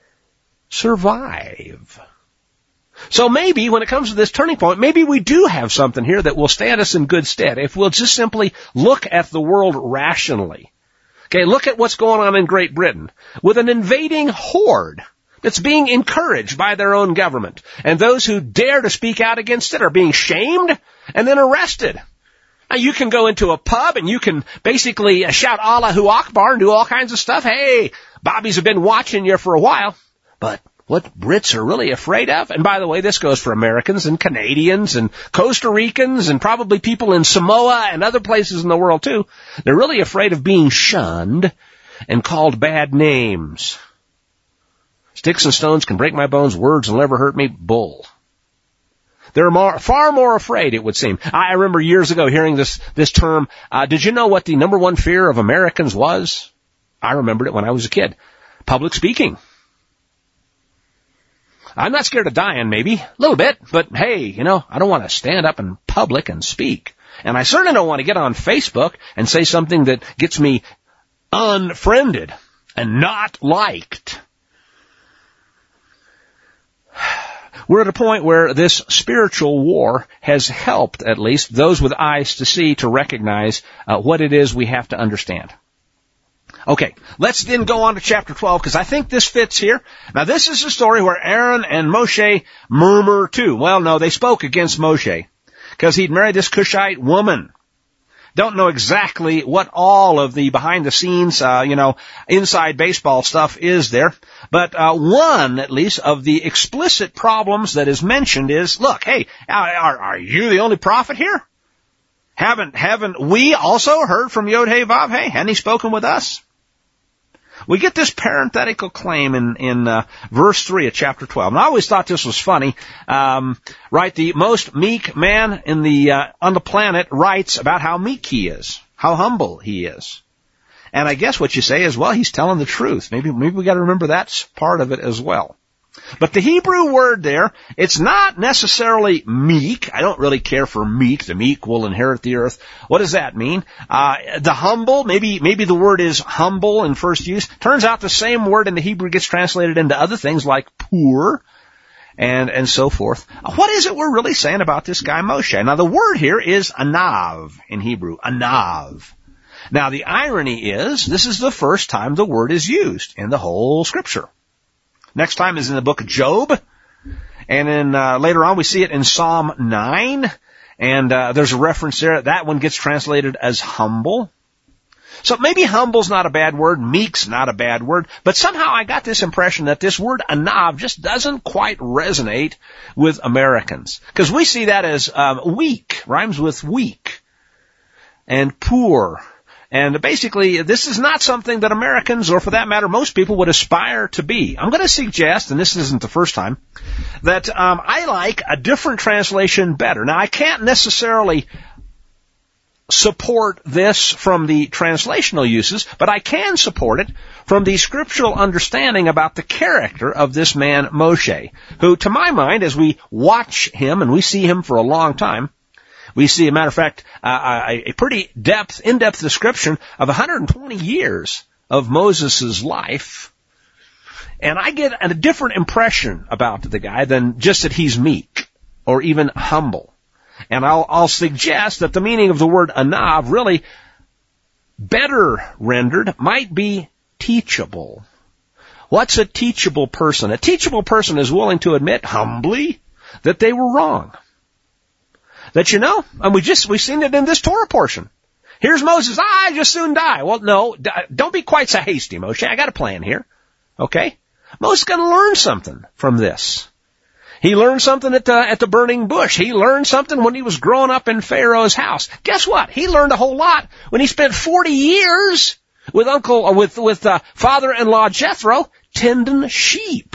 survive. So maybe when it comes to this turning point, maybe we do have something here that will stand us in good stead if we'll just simply look at the world rationally. Okay, look at what's going on in Great Britain with an invading horde that's being encouraged by their own government. And those who dare to speak out against it are being shamed and then arrested. Now, you can go into a pub and you can basically shout Allahu Akbar and do all kinds of stuff. Hey, Bobbies have been watching you for a while. But what Brits are really afraid of, and by the way, this goes for Americans and Canadians and Costa Ricans and probably people in Samoa and other places in the world too, they're really afraid of being shunned and called bad names. Sticks and stones can break my bones, words will never hurt me. Bull. They're more, far more afraid, it would seem. I remember years ago hearing this, this term. Uh, did you know what the number one fear of Americans was? I remembered it when I was a kid. Public speaking. I'm not scared of dying, maybe. A little bit. But hey, you know, I don't want to stand up in public and speak. And I certainly don't want to get on Facebook and say something that gets me unfriended and not liked. We're at a point where this spiritual war has helped, at least, those with eyes to see to recognize uh, what it is we have to understand. Okay, let's then go on to chapter twelve, because I think this fits here. Now, this is a story where Aaron and Moshe murmur too. Well, no, they spoke against Moshe, because he'd married this Cushite woman. Don't know exactly what all of the behind-the-scenes, uh, you know, inside baseball stuff is there. But uh, one, at least, of the explicit problems that is mentioned is, look, hey, are, are you the only prophet here? Haven't haven't we also heard from Yod-Heh-Vav-Heh? Hadn't he spoken with us? We get this parenthetical claim in, in uh, verse three of chapter twelve. And I always thought this was funny. Um, right, the most meek man in the uh, on the planet writes about how meek he is, how humble he is. And I guess what you say is, well, he's telling the truth. Maybe maybe we got to remember that's part of it as well. But the Hebrew word there, it's not necessarily meek. I don't really care for meek. The meek will inherit the earth. What does that mean? Uh, the humble, maybe, maybe the word is humble in first use. Turns out the same word in the Hebrew gets translated into other things like poor and, and so forth. What is it we're really saying about this guy Moshe? Now the word here is anav in Hebrew, anav. Now the irony is, this is the first time the word is used in the whole scripture. Next time is in the book of Job, and then uh, later on we see it in Psalm nine, and uh, there's a reference there. That one gets translated as humble. So maybe humble's not a bad word, meek's not a bad word, but somehow I got this impression that this word anav just doesn't quite resonate with Americans, because we see that as um, weak, rhymes with weak, and poor, And basically, this is not something that Americans, or for that matter, most people would aspire to be. I'm going to suggest, and this isn't the first time, that um, I like a different translation better. Now, I can't necessarily support this from the translational uses, but I can support it from the scriptural understanding about the character of this man Moshe, who, to my mind, as we watch him, and we see him for a long time, we see, as a matter of fact, uh, a, a pretty depth, in-depth description of one hundred twenty years of Moses' life. And I get a different impression about the guy than just that he's meek or even humble. And I'll, I'll suggest that the meaning of the word anav, really better rendered, might be teachable. What's a teachable person? A teachable person is willing to admit humbly that they were wrong. That, you know, and we just, we've seen it in this Torah portion. Here's Moses, ah, I just soon die. Well, no, don't be quite so hasty, Moshe. I got a plan here. Okay? Moses is going to learn something from this. He learned something at the, at the burning bush. He learned something when he was growing up in Pharaoh's house. Guess what? He learned a whole lot when he spent forty years with uncle, or with, with, uh, father-in-law Jethro tending sheep.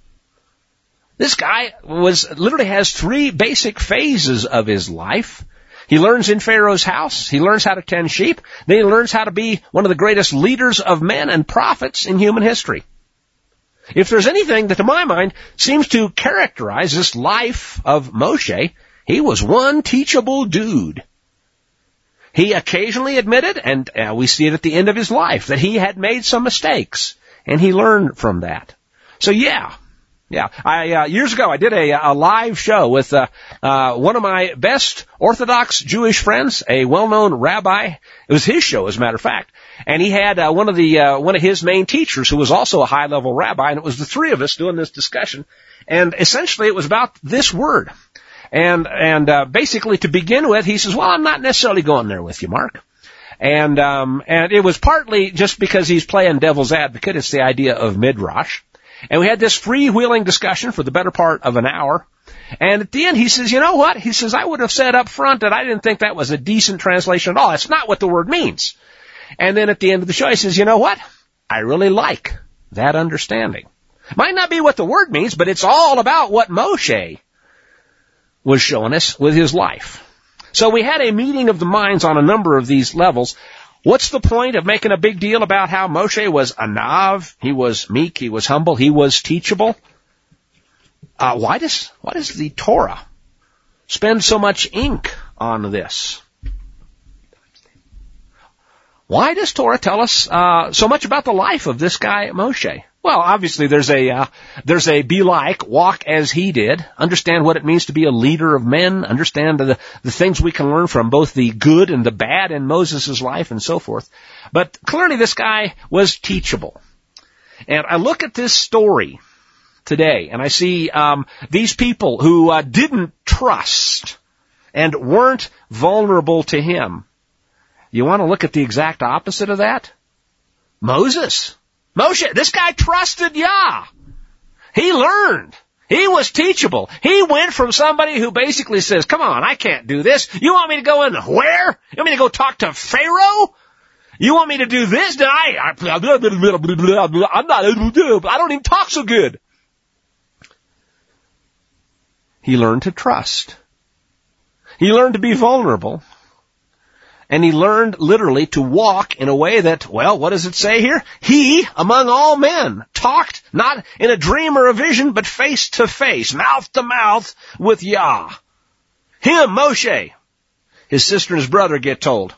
This guy was, literally has three basic phases of his life. He learns in Pharaoh's house. He learns how to tend sheep. Then he learns how to be one of the greatest leaders of men and prophets in human history. If there's anything that, to my mind, seems to characterize this life of Moshe, he was one teachable dude. He occasionally admitted, and uh, we see it at the end of his life, that he had made some mistakes, and he learned from that. So yeah. Yeah, I, uh, years ago I did a, a live show with, uh, uh, one of my best Orthodox Jewish friends, a well-known rabbi. It was his show, as a matter of fact. And he had, uh, one of the, uh, one of his main teachers who was also a high-level rabbi, and it was the three of us doing this discussion. And essentially it was about this word. And, and, uh, basically to begin with, he says, well, I'm not necessarily going there with you, Mark. And, um, and it was partly just because he's playing devil's advocate. It's the idea of midrash. And we had this freewheeling discussion for the better part of an hour. And at the end, he says, you know what? He says, I would have said up front that I didn't think that was a decent translation at all. It's not what the word means. And then at the end of the show, he says, you know what? I really like that understanding. Might not be what the word means, but it's all about what Moshe was showing us with his life. So we had a meeting of the minds on a number of these levels. What's the point of making a big deal about how Moshe was anav, he was meek, he was humble, he was teachable? Uh, why does, why does the Torah spend so much ink on this? Why does Torah tell us uh, so much about the life of this guy Moshe? Well, obviously there's a uh, there's a be like, walk as he did, understand what it means to be a leader of men, understand the the things we can learn from both the good and the bad in Moses' life and so forth. But clearly this guy was teachable. And I look at this story today and I see um these people who uh, didn't trust and weren't vulnerable to him. You want to look at the exact opposite of that? Moses. Moshe, this guy trusted Yah. He learned. He was teachable. He went from somebody who basically says, come on, I can't do this. You want me to go in where? You want me to go talk to Pharaoh? You want me to do this? Then I, I, I'm not able to do it. I don't even talk so good. He learned to trust. He learned to be vulnerable. And he learned literally to walk in a way that, well, what does it say here? He, among all men, talked not in a dream or a vision, but face to face, mouth to mouth with Yah. Him, Moshe. His sister and his brother get told,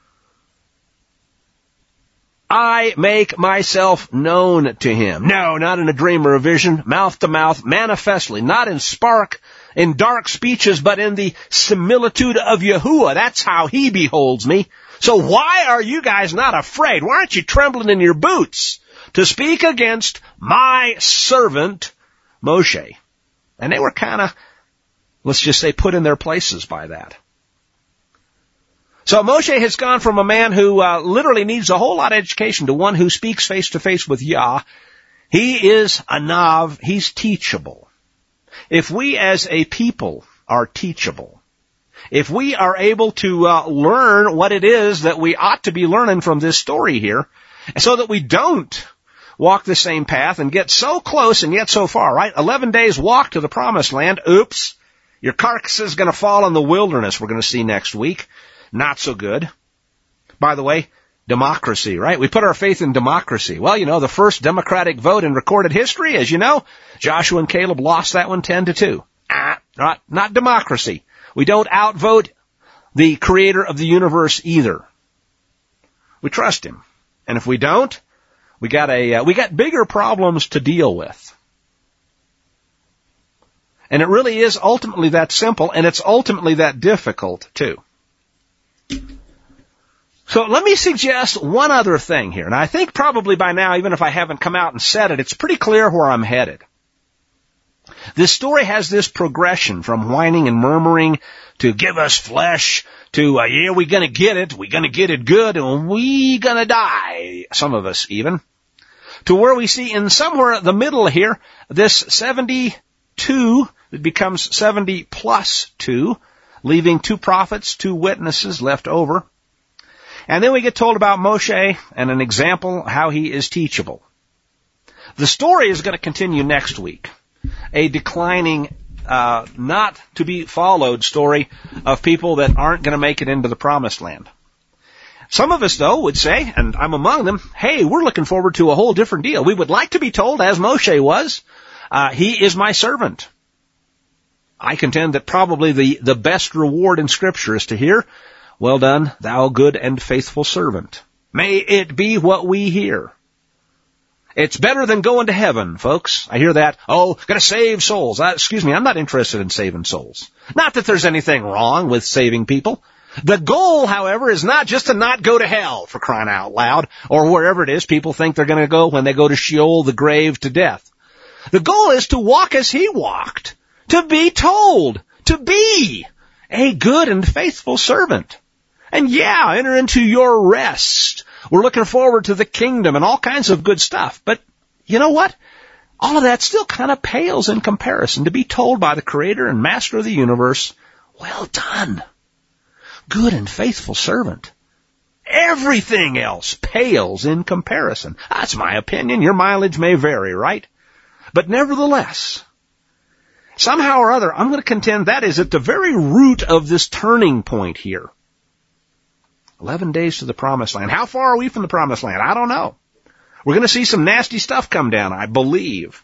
I make myself known to him. No, not in a dream or a vision, mouth to mouth, manifestly, not in spark, in dark speeches, but in the similitude of Yahuwah. That's how he beholds me. So why are you guys not afraid? Why aren't you trembling in your boots to speak against my servant Moshe? And they were kind of, let's just say, put in their places by that. So Moshe has gone from a man who uh, literally needs a whole lot of education to one who speaks face to face with Yah. He is anav. He's teachable. If we as a people are teachable, if we are able to uh, learn what it is that we ought to be learning from this story here, so that we don't walk the same path and get so close and yet so far, right? Eleven days walk to the promised land. Oops. Your carcass is going to fall in the wilderness, we're going to see next week. Not so good. By the way, democracy, right? We put our faith in democracy. Well, you know, the first democratic vote in recorded history, as you know, Joshua and Caleb lost that one ten to two. Ah, not, not democracy. We don't outvote the creator of the universe either. We trust him. And if we don't, we got a, uh, we got bigger problems to deal with. And it really is ultimately that simple, and it's ultimately that difficult, too. So let me suggest one other thing here. And I think probably by now, even if I haven't come out and said it, it's pretty clear where I'm headed. This story has this progression from whining and murmuring to give us flesh to, uh, yeah, we're going to get it, we're going to get it good, and we're going to die, some of us even, to where we see in somewhere the middle here, this seventy-two, it becomes seventy plus two, leaving two prophets, two witnesses left over. And then we get told about Moshe and an example how he is teachable. The story is going to continue next week. A declining, uh, not to be followed story of people that aren't going to make it into the promised land. Some of us, though, would say, and I'm among them, hey, we're looking forward to a whole different deal. We would like to be told, as Moshe was, uh, he is my servant. I contend that probably the, the best reward in Scripture is to hear, well done, thou good and faithful servant. May it be what we hear. It's better than going to heaven, folks. I hear that. Oh, gonna save souls. Uh, excuse me, I'm not interested in saving souls. Not that there's anything wrong with saving people. The goal, however, is not just to not go to hell, for crying out loud, or wherever it is people think they're gonna go when they go to Sheol, the grave, to death. The goal is to walk as he walked, to be told, to be a good and faithful servant. And yeah, enter into your rest. We're looking forward to the kingdom and all kinds of good stuff. But you know what? All of that still kind of pales in comparison to be told by the Creator and Master of the universe, well done, good and faithful servant. Everything else pales in comparison. That's my opinion. Your mileage may vary, right? But nevertheless, somehow or other, I'm going to contend that is at the very root of this turning point here. Eleven days to the promised land. How far are we from the promised land? I don't know. We're going to see some nasty stuff come down, I believe.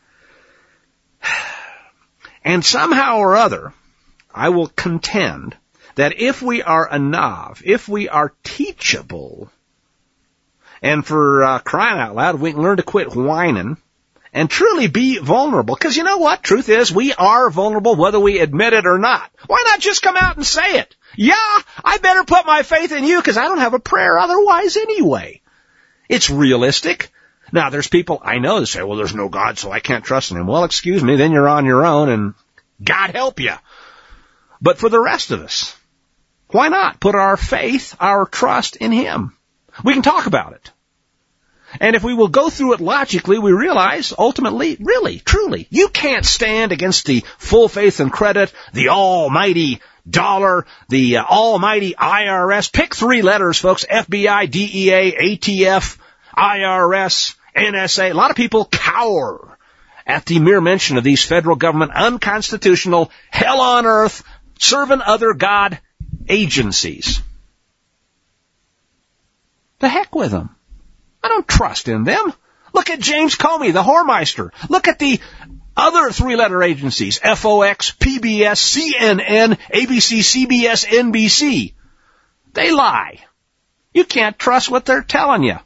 And somehow or other, I will contend that if we are a nav, if we are teachable, and for uh, crying out loud, we can learn to quit whining and truly be vulnerable. Because you know what? Truth is, we are vulnerable whether we admit it or not. Why not just come out and say it? Yeah, I better put my faith in you because I don't have a prayer otherwise anyway. It's realistic. Now, there's people I know that say, well, there's no God, so I can't trust in him. Well, excuse me, then you're on your own, and God help you. But for the rest of us, why not put our faith, our trust in him? We can talk about it. And if we will go through it logically, we realize, ultimately, really, truly, you can't stand against the full faith and credit, the almighty dollar, the uh, almighty I R S. Pick three letters, folks, F B I, D E A, A T F, I R S, N S A. A lot of people cower at the mere mention of these federal government unconstitutional, hell on earth, serving other God agencies. The heck with them. I don't trust in them. Look at James Comey, the whoremeister. Look at the other three-letter agencies, F O X, P B S, C N N, A B C, C B S, N B C. They lie. You can't trust what they're telling you.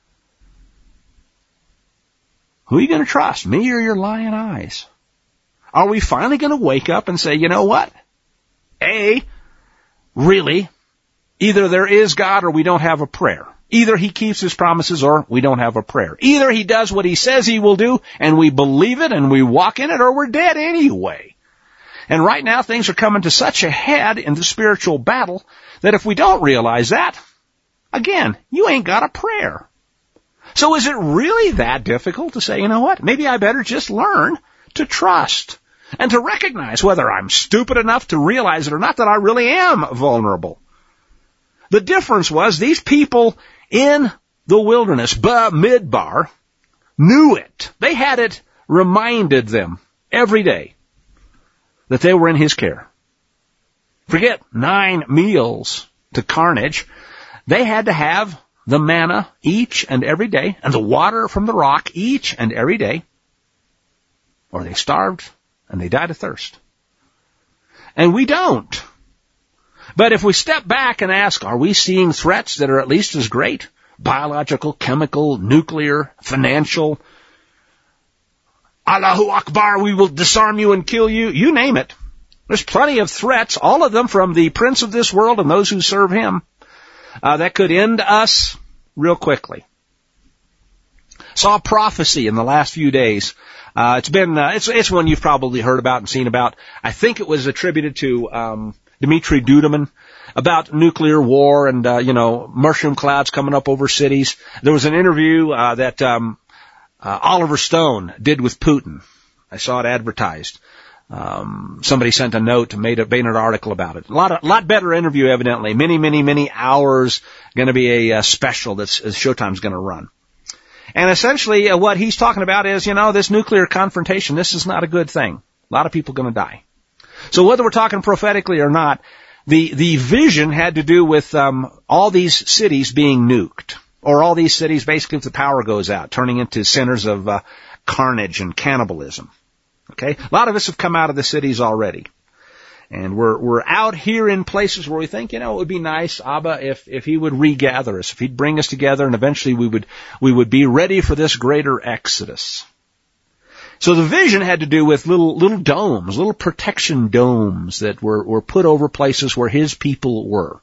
Who are you going to trust, me or your lying eyes? Are we finally going to wake up and say, you know what? A, really, either there is God or we don't have a prayer. Either he keeps his promises or we don't have a prayer. Either he does what he says he will do and we believe it and we walk in it, or we're dead anyway. And right now things are coming to such a head in the spiritual battle that if we don't realize that, again, you ain't got a prayer. So is it really that difficult to say, you know what, maybe I better just learn to trust? and to recognize, whether I'm stupid enough to realize it or not, that I really am vulnerable. The difference was these people in the wilderness, Bamidbar, knew it. They had it reminded them every day that they were in his care. Forget nine meals to carnage. They had to have the manna each and every day and the water from the rock each and every day, or they starved and they died of thirst. And we don't. But if we step back and ask, are we seeing threats that are at least as great? Biological, chemical, nuclear, financial. Allahu Akbar, we will disarm you and kill you. You name it. There's plenty of threats, all of them from the prince of this world and those who serve him, uh, that could end us real quickly. Saw a prophecy in the last few days. Uh, it's been, uh, it's, it's one you've probably heard about and seen about. I think it was attributed to, um, Dmitry Duduman, about nuclear war and, uh, you know, mushroom clouds coming up over cities. There was an interview, uh, that, um, uh, Oliver Stone did with Putin. I saw it advertised. Um, somebody sent a note, made a, made an article about it. A lot, of, lot better interview, evidently. Many, many, many hours. Going to be a, uh, special that's, uh, Showtime's going to run. And essentially, uh, what he's talking about is, you know, this nuclear confrontation, this is not a good thing. A lot of people going to die. So whether we're talking prophetically or not, the, the vision had to do with, um, all these cities being nuked. Or all these cities, basically, if the power goes out, turning into centers of, uh, carnage and cannibalism. Okay? A lot of us have come out of the cities already. And we're, we're out here in places where we think, you know, it would be nice, Abba, if, if he would regather us, if he'd bring us together, and eventually we would, we would be ready for this greater exodus. So the vision had to do with little, little domes, little protection domes that were, were put over places where his people were.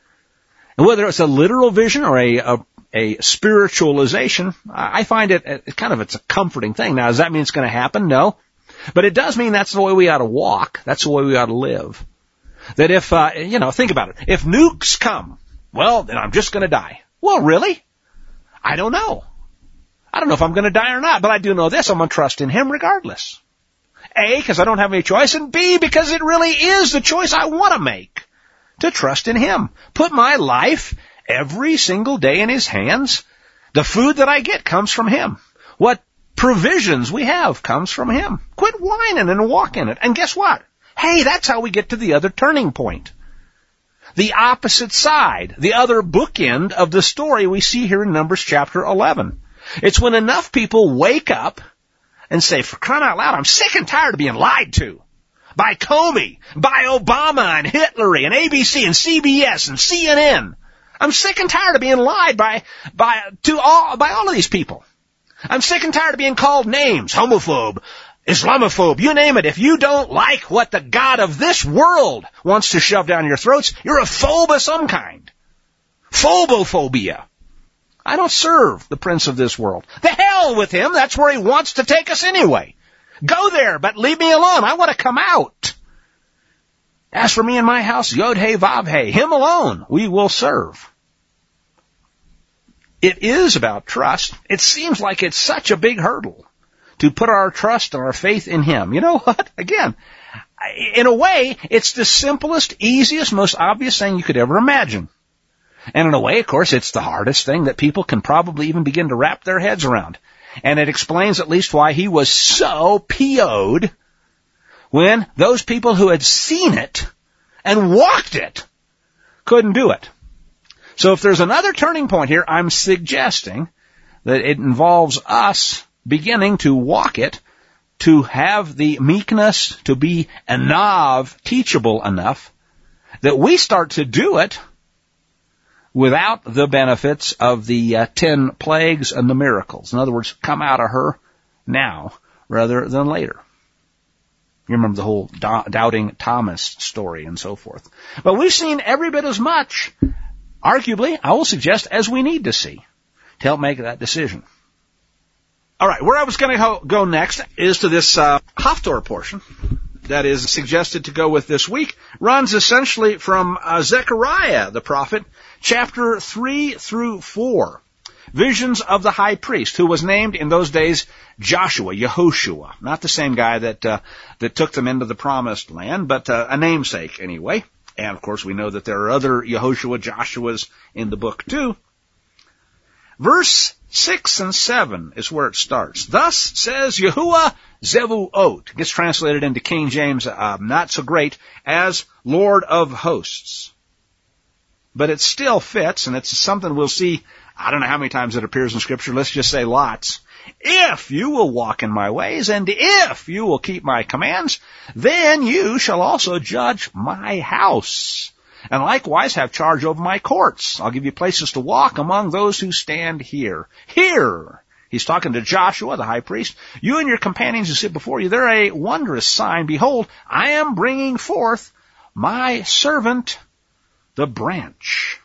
And whether it's a literal vision or a, a, a spiritualization, I find it, it kind of, it's a comforting thing. Now, does that mean it's going to happen? No. But it does mean that's the way we ought to walk. That's the way we ought to live. That if, uh, you know, think about it. If nukes come, well, then I'm just going to die. Well, really? I don't know. I don't know if I'm going to die or not, but I do know this. I'm going to trust in him regardless. A, because I don't have any choice, and B, because it really is the choice I want to make, to trust in him. Put my life every single day in his hands. The food that I get comes from him. What provisions we have comes from him. Quit whining and walk in it. And guess what? Hey, that's how we get to the other turning point. The opposite side, the other bookend of the story we see here in Numbers chapter eleven. It's when enough people wake up and say, for crying out loud, I'm sick and tired of being lied to. By Comey, by Obama and Hitler and A B C and C B S and C N N. I'm sick and tired of being lied by, by, to all, by all of these people. I'm sick and tired of being called names, homophobe, Islamophobe, you name it. If you don't like what the God of this world wants to shove down your throats, you're a phobe of some kind. Phobophobia. I don't serve the prince of this world. The hell with him. That's where he wants to take us anyway. Go there, but leave me alone. I want to come out. As for me and my house, Yod He Vav He, him alone we will serve. It is about trust. It seems like it's such a big hurdle to put our trust and our faith in him. You know what? Again, in a way, it's the simplest, easiest, most obvious thing you could ever imagine. And in a way, of course, it's the hardest thing that people can probably even begin to wrap their heads around. And it explains at least why he was so P O'd when those people who had seen it and walked it couldn't do it. So if there's another turning point here, I'm suggesting that it involves us beginning to walk it, to have the meekness, to be enough, teachable enough, that we start to do it without the benefits of the uh, ten plagues and the miracles. In other words, come out of her now rather than later. You remember the whole do- doubting Thomas story and so forth. But we've seen every bit as much, arguably, I will suggest, as we need to see to help make that decision. All right, where I was going to go next is to this uh, Haftorah portion that is suggested to go with this week. Runs essentially from uh, Zechariah, the prophet, chapter three through four. visions of the high priest, who was named in those days Joshua, Yehoshua, not the same guy that uh, that took them into the promised land, but uh, a namesake anyway. And of course we know that there are other Yehoshua, Joshuas in the book too. Verse six and seven is where it starts. Thus says Yahuwah Zevuot. Gets translated into King James, uh, not so great, as Lord of Hosts. But it still fits, and it's something we'll see, I don't know how many times it appears in Scripture, let's just say lots. If you will walk in my ways, and if you will keep my commands, then you shall also judge my house, and likewise have charge over my courts. I'll give you places to walk among those who stand here. Here, he's talking to Joshua, the high priest. You and your companions who sit before you, they're a wondrous sign. Behold, I am bringing forth my servant, the branch.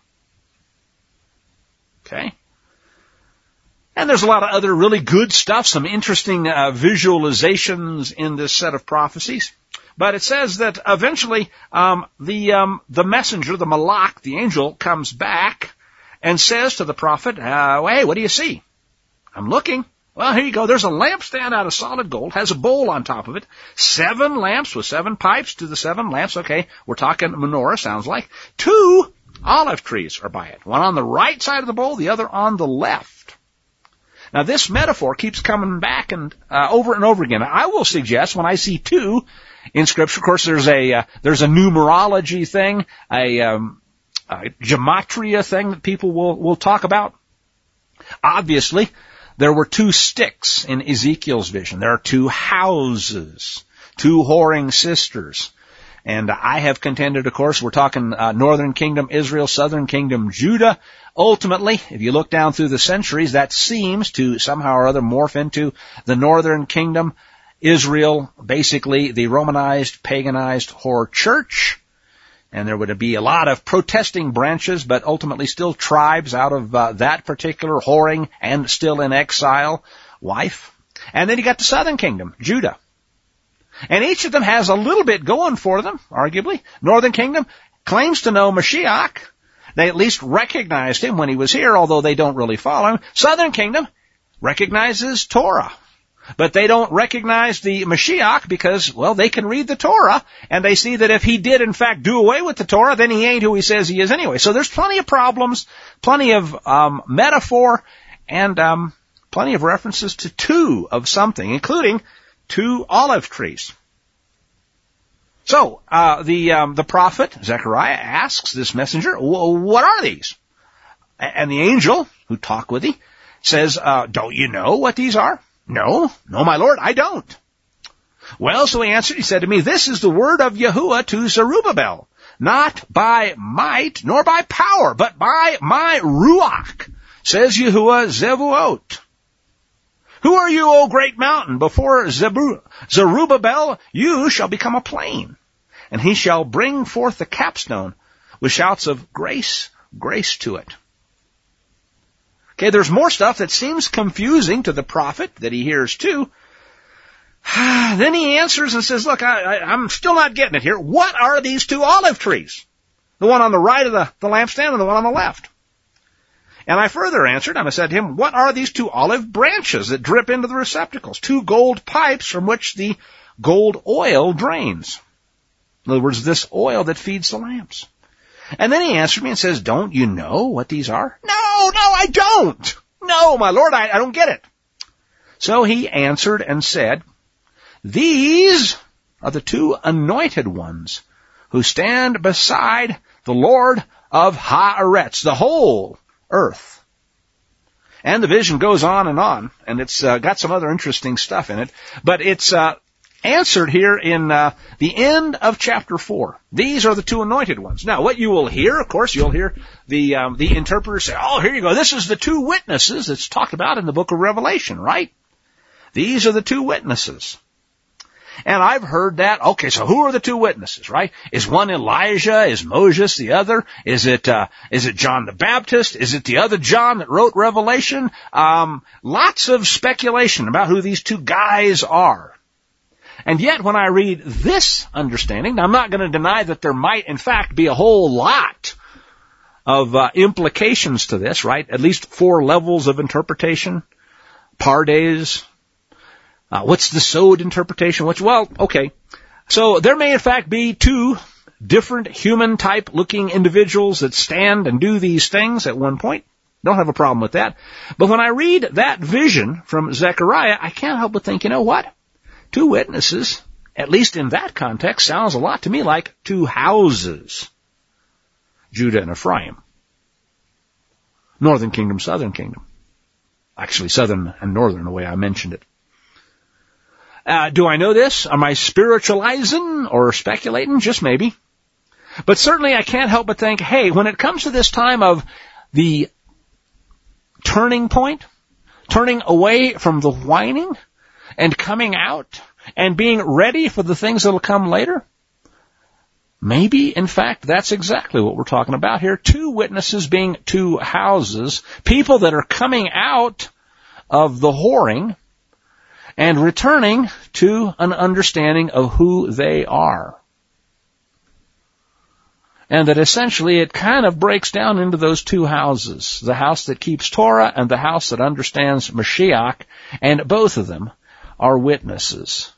Okay? And there's a lot of other really good stuff, some interesting uh, visualizations in this set of prophecies. But it says that eventually um, the um, the messenger, the malach, the angel, comes back and says to the prophet, uh, hey, what do you see? I'm looking. Well, here you go. There's a lampstand out of solid gold, has a bowl on top of it, seven lamps with seven pipes to the seven lamps. Okay, we're talking menorah, sounds like. Two olive trees are by it, one on the right side of the bowl, the other on the left. Now, this metaphor keeps coming back and uh, over and over again. I will suggest when I see two in Scripture, of course, there's a uh, there's a numerology thing, a, um, a gematria thing that people will will talk about. Obviously, there were two sticks in Ezekiel's vision. There are two houses, two whoring sisters. And I have contended, of course, we're talking uh, northern kingdom Israel, southern kingdom Judah. Ultimately, if you look down through the centuries, that seems to somehow or other morph into the northern kingdom Israel, basically the Romanized, paganized whore church. And there would be a lot of protesting branches, but ultimately still tribes out of uh, that particular whoring and still in exile wife. And then you got the southern kingdom, Judah. And each of them has a little bit going for them, arguably. Northern kingdom claims to know Mashiach. They at least recognized him when he was here, although they don't really follow him. Southern kingdom recognizes Torah. But they don't recognize the Mashiach because, well, they can read the Torah, and they see that if he did, in fact, do away with the Torah, then he ain't who he says he is anyway. So there's plenty of problems, plenty of um, metaphor, and um, plenty of references to two of something, including two olive trees. So uh, the um, the prophet Zechariah asks this messenger, "What are these?" And the angel who talked with him says, uh, "Don't you know what these are?" No, no, my Lord, I don't. Well, so he answered, he said to me, this is the word of Yahuwah to Zerubbabel, not by might nor by power, but by my Ruach, says Yahuwah Zevuot. Who are you, O great mountain? Before Zebu- Zerubbabel, you shall become a plain, and he shall bring forth the capstone with shouts of grace, grace to it. Okay, there's more stuff that seems confusing to the prophet that he hears too. Then he answers and says, look, I, I, I'm still not getting it here. What are these two olive trees? The one on the right of the, the lampstand and the one on the left. And I further answered, and I said to him, what are these two olive branches that drip into the receptacles? Two gold pipes from which the gold oil drains. In other words, this oil that feeds the lamps. And then he answered me and says, don't you know what these are? No, no, I don't. No, my Lord, I, I don't get it. So he answered and said, these are the two anointed ones who stand beside the Lord of Haaretz, the whole earth. And the vision goes on and on, and it's uh, got some other interesting stuff in it, but it's uh, answered here in uh, the end of chapter four. These are the two anointed ones. Now, what you will hear, of course, you'll hear the um, the interpreter say, oh, here you go. This is the two witnesses that's talked about in the book of Revelation, right? These are the two witnesses. And I've heard that. Okay, so who are the two witnesses, right? Is one Elijah? Is Moses the other? Is it uh, is it John the Baptist? Is it the other John that wrote Revelation? Um, lots of speculation about who these two guys are. And yet, when I read this understanding, now I'm not going to deny that there might, in fact, be a whole lot of uh, implications to this, right? At least four levels of interpretation. Pardes. Uh, what's the Sod interpretation? Which, well, okay. So there may in fact be two different human-type looking individuals that stand and do these things at one point. Don't have a problem with that. But when I read that vision from Zechariah, I can't help but think, you know what? Two witnesses, at least in that context, sounds a lot to me like two houses. Judah and Ephraim. Northern kingdom, southern kingdom. Actually, southern and northern, the way I mentioned it. Uh, do I know this? Am I spiritualizing or speculating? Just maybe. But certainly I can't help but think, hey, when it comes to this time of the turning point, turning away from the whining and coming out and being ready for the things that will come later, maybe, in fact, that's exactly what we're talking about here. Two witnesses being two houses, people that are coming out of the whoring and returning to an understanding of who they are. And that essentially it kind of breaks down into those two houses, the house that keeps Torah and the house that understands Mashiach, and both of them are witnesses.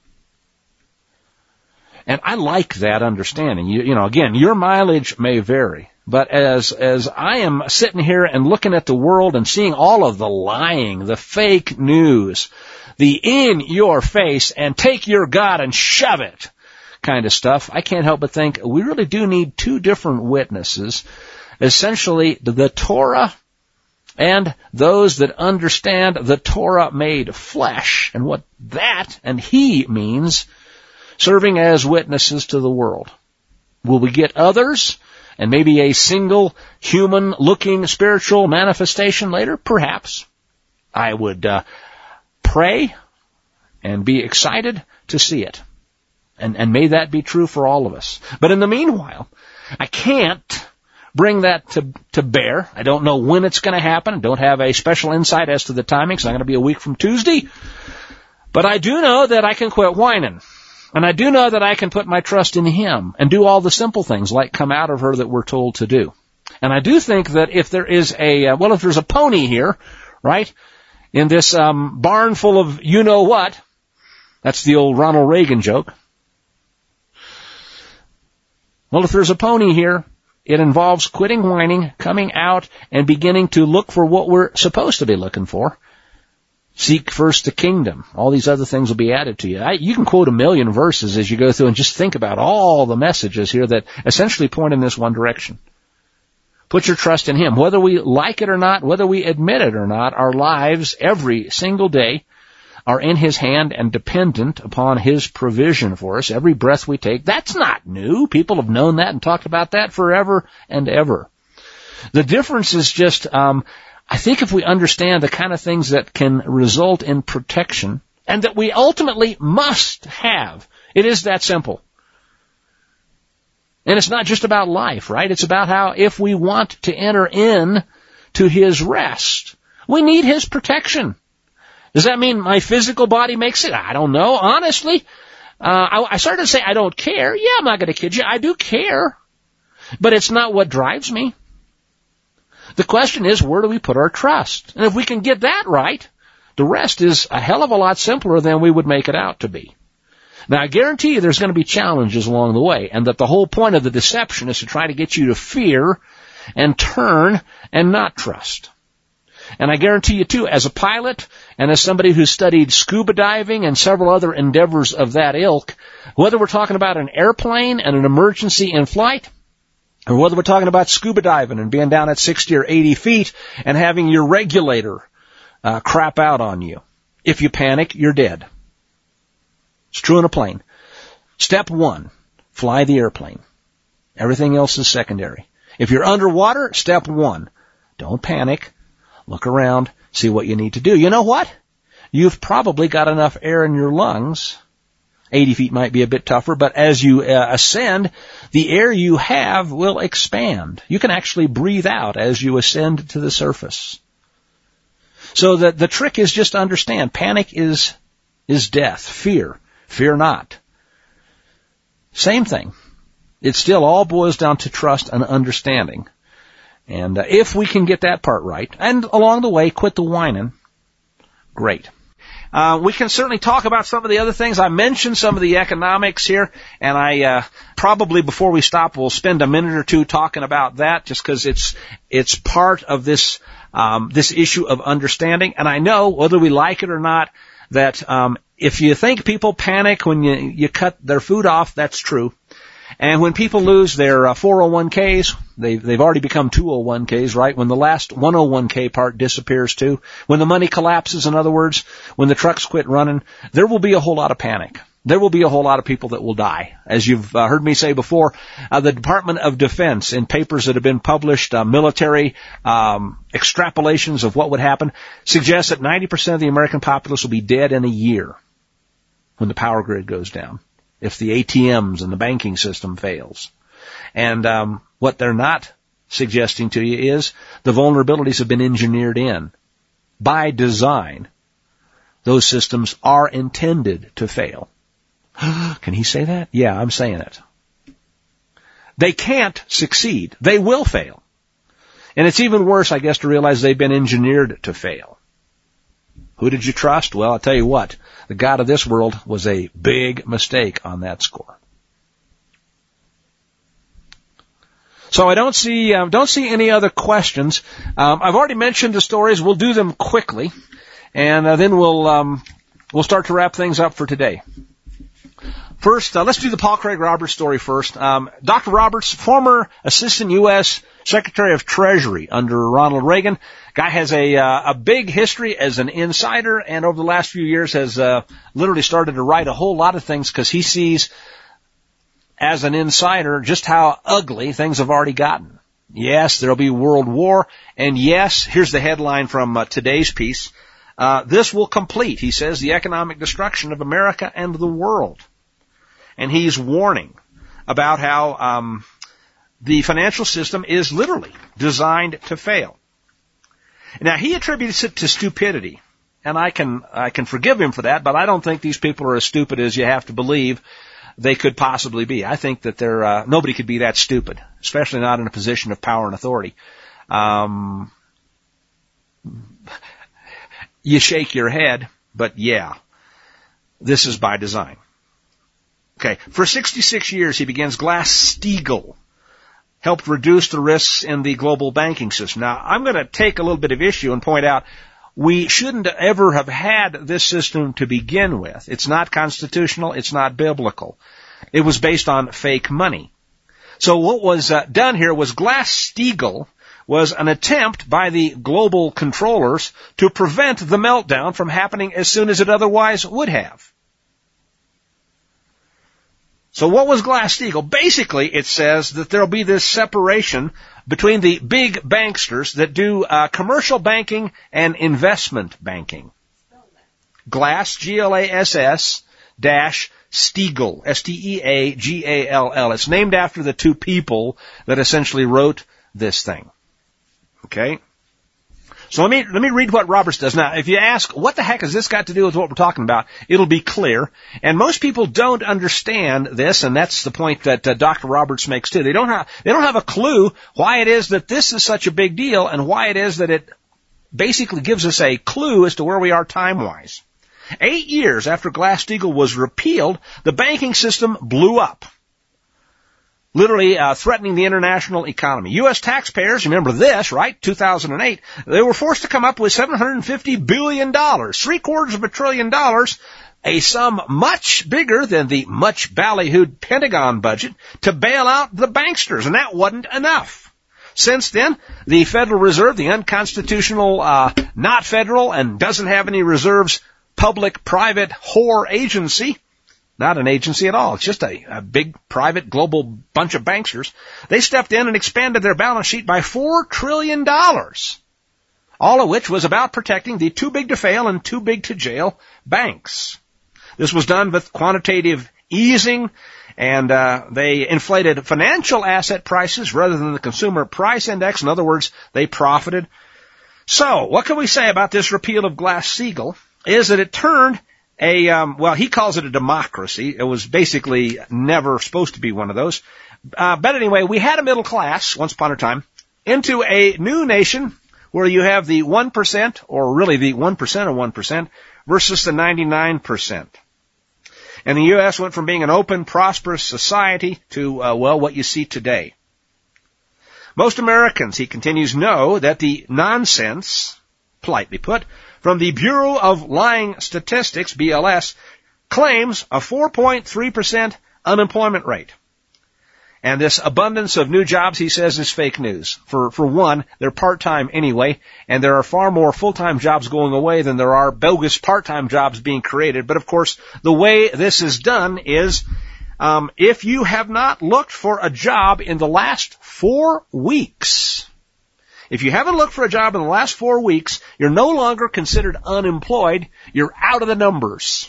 And I like that understanding. You, you know, again, your mileage may vary, but as as I am sitting here and looking at the world and seeing all of the lying, the fake news, the in your face and take your God and shove it kind of stuff, I can't help but think we really do need two different witnesses, essentially the Torah and those that understand the Torah made flesh and what that and he means, serving as witnesses to the world. Will we get others and maybe a single human-looking spiritual manifestation later? Perhaps. I would uh, pray and be excited to see it. And, and may that be true for all of us. But in the meanwhile, I can't bring that to, to bear. I don't know when it's going to happen. I don't have a special insight as to the timing. It's not going to be a week from Tuesday. But I do know that I can quit whining. And I do know that I can put my trust in Him and do all the simple things like come out of her that we're told to do. And I do think that if there is a, uh, well, if there's a pony here, right, in this um, barn full of you-know-what, that's the old Ronald Reagan joke. Well, if there's a pony here, it involves quitting whining, coming out, and beginning to look for what we're supposed to be looking for. Seek first the kingdom. All these other things will be added to you. I, you can quote a million verses as you go through and just think about all the messages here that essentially point in this one direction. Put your trust in Him. Whether we like it or not, whether we admit it or not, our lives every single day are in His hand and dependent upon His provision for us. Every breath we take, that's not new. People have known that and talked about that forever and ever. The difference is just, um, I think if we understand the kind of things that can result in protection and that we ultimately must have, it is that simple. And it's not just about life, right? It's about how if we want to enter in to His rest, we need His protection. Does that mean my physical body makes it? I don't know. Honestly, uh, I, I started to say I don't care. Yeah, I'm not going to kid you. I do care. But it's not what drives me. The question is, where do we put our trust? And if we can get that right, the rest is a hell of a lot simpler than we would make it out to be. Now, I guarantee you there's going to be challenges along the way, and that the whole point of the deception is to try to get you to fear and turn and not trust. And I guarantee you, too, as a pilot and as somebody who studied scuba diving and several other endeavors of that ilk, whether we're talking about an airplane and an emergency in flight, or whether we're talking about scuba diving and being down at sixty or eighty feet and having your regulator uh, crap out on you, if you panic, you're dead. It's true in a plane. Step one, fly the airplane. Everything else is secondary. If you're underwater, step one, don't panic. Look around, see what you need to do. You know what? You've probably got enough air in your lungs. eighty feet might be a bit tougher, but as you uh, ascend, the air you have will expand. You can actually breathe out as you ascend to the surface. So the, the trick is just to understand, panic is, is death. Fear. Fear not. Same thing. It still all boils down to trust and understanding. And uh, if we can get that part right, and along the way, quit the whining, great. Uh, we can certainly talk about some of the other things. I mentioned some of the economics here, and I uh, probably before we stop, we'll spend a minute or two talking about that, just because it's it's part of this um, this issue of understanding. And I know, whether we like it or not, that um, if you think people panic when you you cut their food off, that's true. And when people lose their uh, four oh one k's, they, they've already become two oh one k's, right? When the last one oh one k part disappears too, when the money collapses, in other words, when the trucks quit running, there will be a whole lot of panic. There will be a whole lot of people that will die. As you've uh, heard me say before, uh, the Department of Defense, in papers that have been published, uh, military um, extrapolations of what would happen, suggest that ninety percent of the American populace will be dead in a year when the power grid goes down, if the A T Ms and the banking system fails. And um, what they're not suggesting to you is the vulnerabilities have been engineered in. By design, those systems are intended to fail. Can he say that? Yeah, I'm saying it. They can't succeed. They will fail. And it's even worse, I guess, to realize they've been engineered to fail. Who did you trust? Well, I'll tell you what. The God of this world was a big mistake on that score. So I don't see um, don't see any other questions. Um, I've already mentioned the stories. We'll do them quickly, and uh, then we'll um, we'll start to wrap things up for today. First, uh, let's do the Paul Craig Roberts story first. Um, Doctor Roberts, former Assistant U S Secretary of Treasury under Ronald Reagan. Guy has a uh, a big history as an insider, and over the last few years has uh, literally started to write a whole lot of things because he sees, as an insider, just how ugly things have already gotten. Yes, there'll be world war, and yes, here's the headline from uh, today's piece. Uh, this will complete, he says, the economic destruction of America and the world. And he's warning about how um, the financial system is literally designed to fail. Now, he attributes it to stupidity, and I can I can forgive him for that, but I don't think these people are as stupid as you have to believe they could possibly be. I think that they're uh, nobody could be that stupid, especially not in a position of power and authority. Um, you shake your head, but yeah, this is by design. Okay, for sixty-six years he begins Glass-Steagall, helped reduce the risks in the global banking system. Now, I'm going to take a little bit of issue and point out we shouldn't ever have had this system to begin with. It's not constitutional. It's not biblical. It was based on fake money. So what was uh, done here was Glass-Steagall was an attempt by the global controllers to prevent the meltdown from happening as soon as it otherwise would have. So what was Glass-Steagall? Basically, it says that there'll be this separation between the big banksters that do uh, commercial banking and investment banking. Glass, G L A S S, dash, Steagall, S T E A G A L L. It's named after the two people that essentially wrote this thing. Okay? So let me, let me read what Roberts does. Now, if you ask, what the heck has this got to do with what we're talking about, it'll be clear. And most people don't understand this, and that's the point that uh, Doctor Roberts makes too. They don't have, they don't have a clue why it is that this is such a big deal and why it is that it basically gives us a clue as to where we are time-wise. Eight years after Glass-Steagall was repealed, the banking system blew up, literally uh, threatening the international economy. U S taxpayers, remember this, right? two thousand eight, they were forced to come up with seven hundred fifty billion dollars, three quarters of a trillion dollars, a sum much bigger than the much ballyhooed Pentagon budget, to bail out the banksters, and that wasn't enough. Since then, the Federal Reserve, the unconstitutional, uh, not federal, and doesn't have any reserves, public-private whore agency, not an agency at all. It's just a, a big, private, global bunch of banksters. They stepped in and expanded their balance sheet by four trillion dollars, all of which was about protecting the too-big-to-fail and too-big-to-jail banks. This was done with quantitative easing, and uh, they inflated financial asset prices rather than the consumer price index. In other words, they profited. So, what can we say about this repeal of Glass-Steagall is that it turned A, um, well, he calls it a democracy. It was basically never supposed to be one of those. Uh, but anyway, we had a middle class once upon a time. into a new nation where you have the one percent, or really the one percent of one percent, versus the ninety-nine percent. And the U S went from being an open, prosperous society to, uh, well, what you see today. Most Americans, he continues, know that the nonsense, politely put, from the Bureau of Lying Statistics, B L S, claims a four point three percent unemployment rate. And this abundance of new jobs, he says, is fake news. For, for one, they're part-time anyway, and there are far more full-time jobs going away than there are bogus part-time jobs being created. But of course, the way this is done is, um, if you have not looked for a job in the last four weeks, if you haven't looked for a job in the last four weeks, you're no longer considered unemployed. You're out of the numbers.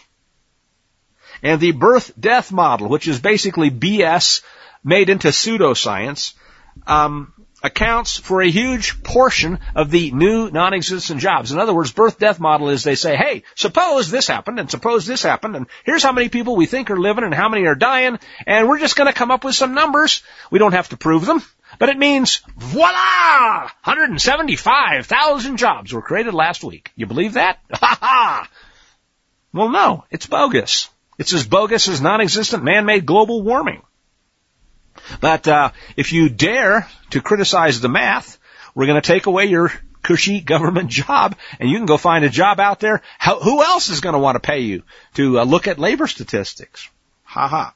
And the birth-death model, which is basically B S made into pseudoscience, um, accounts for a huge portion of the new non-existent jobs. In other words, birth-death model is they say, hey, suppose this happened, and suppose this happened, and here's how many people we think are living and how many are dying, and we're just going to come up with some numbers. We don't have to prove them, but it means, voila! one hundred seventy-five thousand jobs were created last week. You believe that? Ha ha! Well, no, it's bogus. It's as bogus as non-existent man-made global warming. But uh if you dare to criticize the math, we're going to take away your cushy government job, and you can go find a job out there. How, who else is going to want to pay you to uh, look at labor statistics? Ha ha.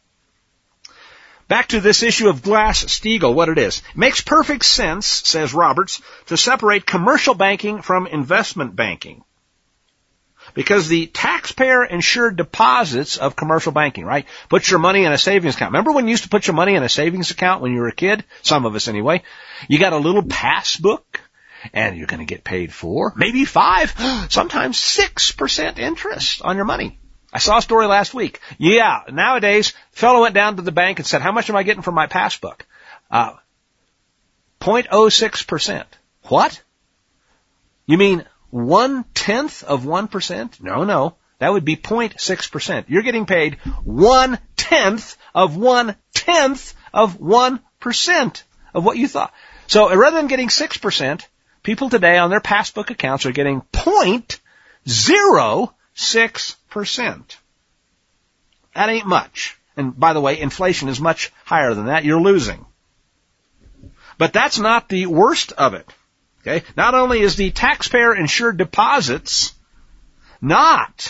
Back to this issue of Glass-Steagall, what it is. It makes perfect sense, says Roberts, to separate commercial banking from investment banking. Because the taxpayer-insured deposits of commercial banking, right? Put your money in a savings account. Remember when you used to put your money in a savings account when you were a kid? Some of us anyway. You got a little passbook, and you're going to get paid four, maybe five, sometimes six percent interest on your money. I saw a story last week. Yeah, nowadays, the fellow went down to the bank and said, how much am I getting from my passbook? Uh, zero point zero six percent. What? You mean one-tenth of one percent? No, no. That would be zero point six percent. You're getting paid one-tenth of one-tenth of one percent of what you thought. So rather than getting six percent, people today on their passbook accounts are getting zero point zero six percent. That ain't much. And by the way, inflation is much higher than that. You're losing. But that's not the worst of it. Okay? Not only is the taxpayer-insured deposits not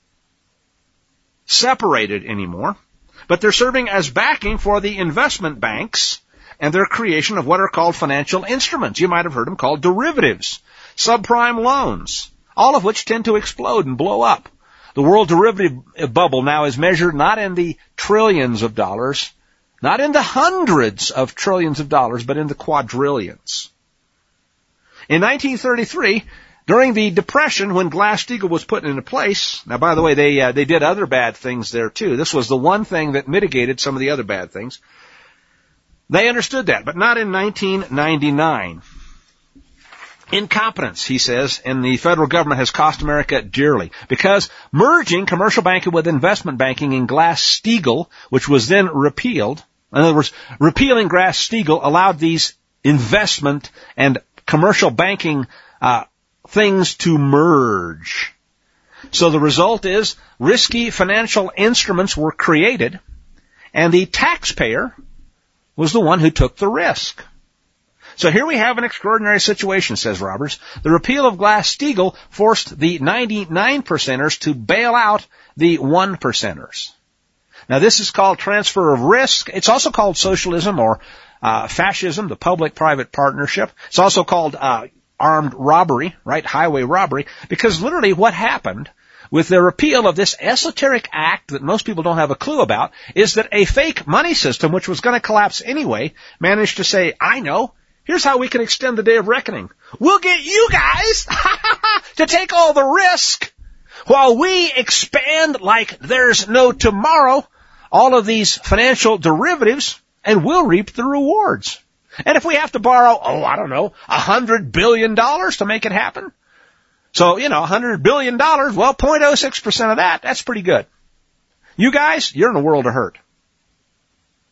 separated anymore, but they're serving as backing for the investment banks and their creation of what are called financial instruments. You might have heard them called derivatives, subprime loans, all of which tend to explode and blow up. The world derivative bubble now is measured not in the trillions of dollars, not in the hundreds of trillions of dollars, but in the quadrillions. In nineteen thirty-three, during the Depression, when Glass-Steagall was put into place, now, by the way, they uh, they did other bad things there, too. This was the one thing that mitigated some of the other bad things. They understood that, but not in nineteen ninety-nine. Incompetence, he says, in the federal government has cost America dearly, because merging commercial banking with investment banking in Glass-Steagall, which was then repealed, in other words, repealing Glass-Steagall allowed these investment and commercial banking uh things to merge. So the result is risky financial instruments were created, and the taxpayer was the one who took the risk. So here we have an extraordinary situation, says Roberts. The repeal of Glass-Steagall forced the ninety-nine percenters to bail out the one percenters. Now this is called transfer of risk. It's also called socialism or uh fascism, the public-private partnership. It's also called uh armed robbery, right? Highway robbery, because literally what happened with the repeal of this esoteric act that most people don't have a clue about is that a fake money system, which was going to collapse anyway, managed to say, I know, here's how we can extend the day of reckoning. We'll get you guys to take all the risk while we expand like there's no tomorrow all of these financial derivatives, and we'll reap the rewards. And if we have to borrow, oh, I don't know, a hundred billion dollars to make it happen. So, you know, a hundred billion dollars, well, zero point zero six percent of that, that's pretty good. You guys, you're in a world of hurt.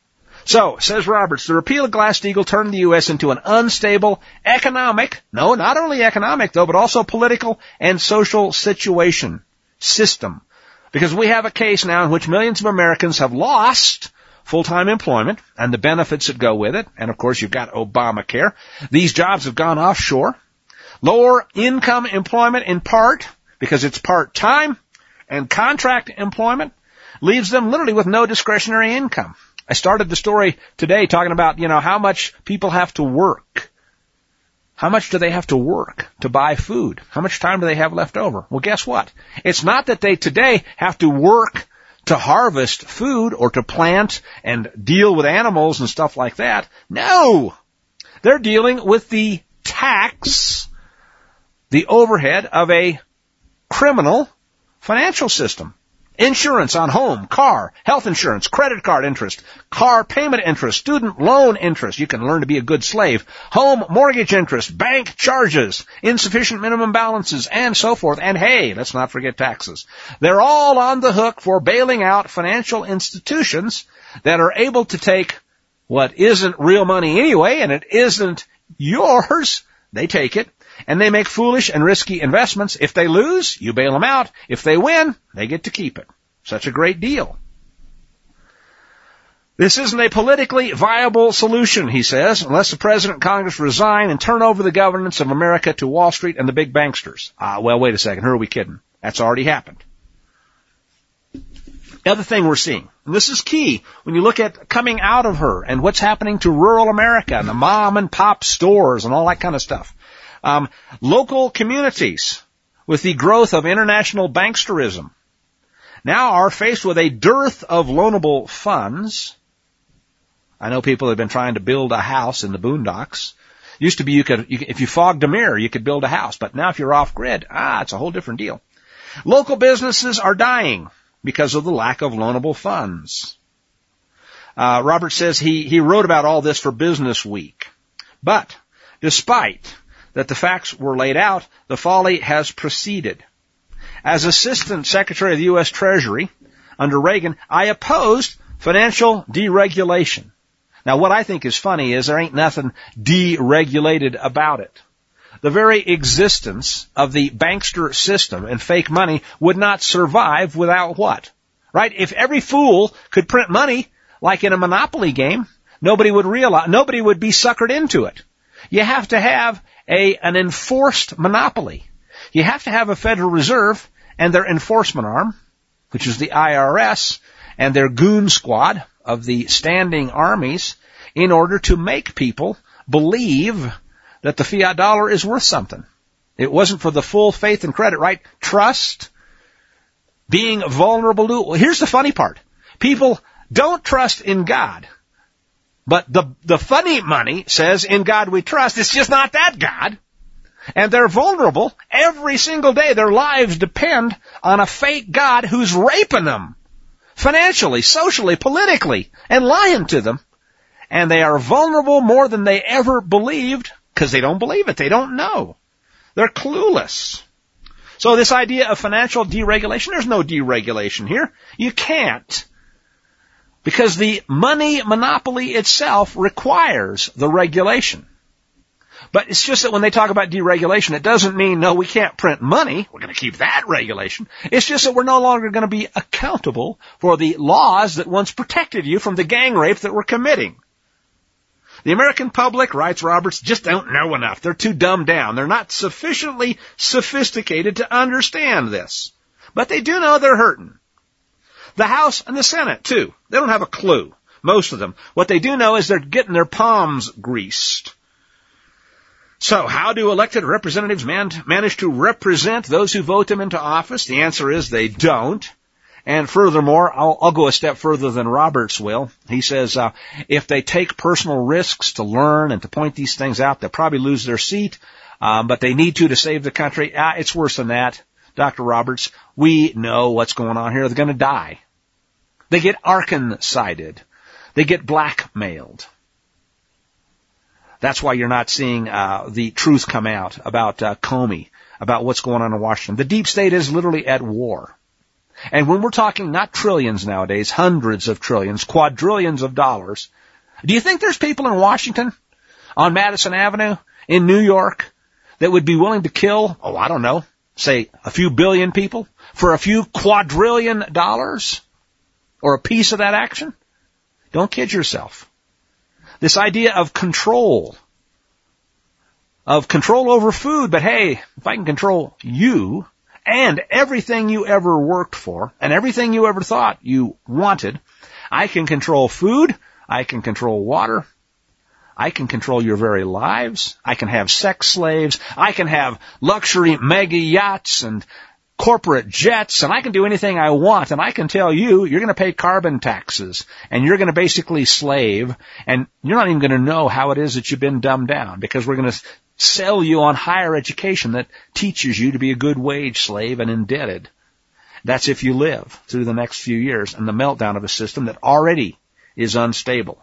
So, says Roberts, the repeal of Glass-Steagall turned the U S into an unstable economic, no, not only economic though, but also political and social situation, system. Because we have a case now in which millions of Americans have lost full-time employment and the benefits that go with it. And of course you've got Obamacare. These jobs have gone offshore. Lower income employment in part because it's part-time, and contract employment leaves them literally with no discretionary income. I started the story today talking about, you know, how much people have to work. How much do they have to work to buy food? How much time do they have left over? Well, guess what? It's not that they today have to work to harvest food or to plant and deal with animals and stuff like that. No! They're dealing with the tax, the overhead of a criminal financial system. Insurance on home, car, health insurance, credit card interest, car payment interest, student loan interest. You can learn to be a good slave. Home mortgage interest, bank charges, insufficient minimum balances, and so forth. And hey, let's not forget taxes. They're all on the hook for bailing out financial institutions that are able to take what isn't real money anyway, and it isn't yours. They take it, and they make foolish and risky investments. If they lose, you bail them out. If they win, they get to keep it. Such a great deal. This isn't a politically viable solution, he says, unless the President and Congress resign and turn over the governance of America to Wall Street and the big banksters. Ah, well, wait a second. Who are we kidding? That's already happened. The other thing we're seeing, and this is key when you look at coming out of her and what's happening to rural America and the mom and pop stores and all that kind of stuff. Um, local communities with the growth of international banksterism now are faced with a dearth of loanable funds. I know people have been trying to build a house in the boondocks. Used to be you could, you, if you fogged a mirror, you could build a house. But now if you're off grid, ah, it's a whole different deal. Local businesses are dying because of the lack of loanable funds. Uh, Robert says he, he wrote about all this for Business Week. But despite that the facts were laid out, the folly has proceeded. As Assistant Secretary of the U S Treasury under Reagan, I opposed financial deregulation. Now, what I think is funny is there ain't nothing deregulated about it. The very existence of the bankster system and fake money would not survive without what? Right? If every fool could print money like in a Monopoly game, nobody would realize, nobody would be suckered into it. You have to have a, an enforced monopoly. You have to have a Federal Reserve and their enforcement arm, which is the I R S, and their goon squad of the standing armies in order to make people believe that the fiat dollar is worth something. It wasn't for the full faith and credit, right? Trust, being vulnerable to, well, here's the funny part. People don't trust in God. But the, the funny money says, in God we trust. It's just not that God. And they're vulnerable every single day. Their lives depend on a fake God who's raping them financially, socially, politically, and lying to them. And they are vulnerable more than they ever believed because they don't believe it. They don't know. They're clueless. So this idea of financial deregulation, there's no deregulation here. You can't. Because the money monopoly itself requires the regulation. But it's just that when they talk about deregulation, it doesn't mean, no, we can't print money. We're going to keep that regulation. It's just that we're no longer going to be accountable for the laws that once protected you from the gang rape that we're committing. The American public, writes Roberts, just don't know enough. They're too dumbed down. They're not sufficiently sophisticated to understand this. But they do know they're hurting. The House and the Senate, too. They don't have a clue, most of them. What they do know is they're getting their palms greased. So how do elected representatives man- manage to represent those who vote them into office? The answer is they don't. And furthermore, I'll, I'll go a step further than Roberts will. He says uh, if they take personal risks to learn and to point these things out, they'll probably lose their seat, um, but they need to to save the country. Ah, it's worse than that, Doctor Roberts. We know what's going on here. They're going to die. They get Arkan-sided. They get blackmailed. That's why you're not seeing uh, the truth come out about uh, Comey, about what's going on in Washington. The deep state is literally at war. And when we're talking not trillions nowadays, hundreds of trillions, quadrillions of dollars, Do you think there's people in Washington, on Madison Avenue, in New York, that would be willing to kill, oh, I don't know, say a few billion people for a few quadrillion dollars or a piece of that action? Don't kid yourself. This idea of control, of control over food, but hey, if I can control you and everything you ever worked for and everything you ever thought you wanted, I can control food, I can control water, I can control your very lives, I can have sex slaves, I can have luxury mega yachts and corporate jets, and I can do anything I want, and I can tell you, you're going to pay carbon taxes, and you're going to basically slave, and you're not even going to know how it is that you've been dumbed down, because we're going to sell you on higher education that teaches you to be a good wage slave and indebted. That's if you live through the next few years and the meltdown of a system that already is unstable.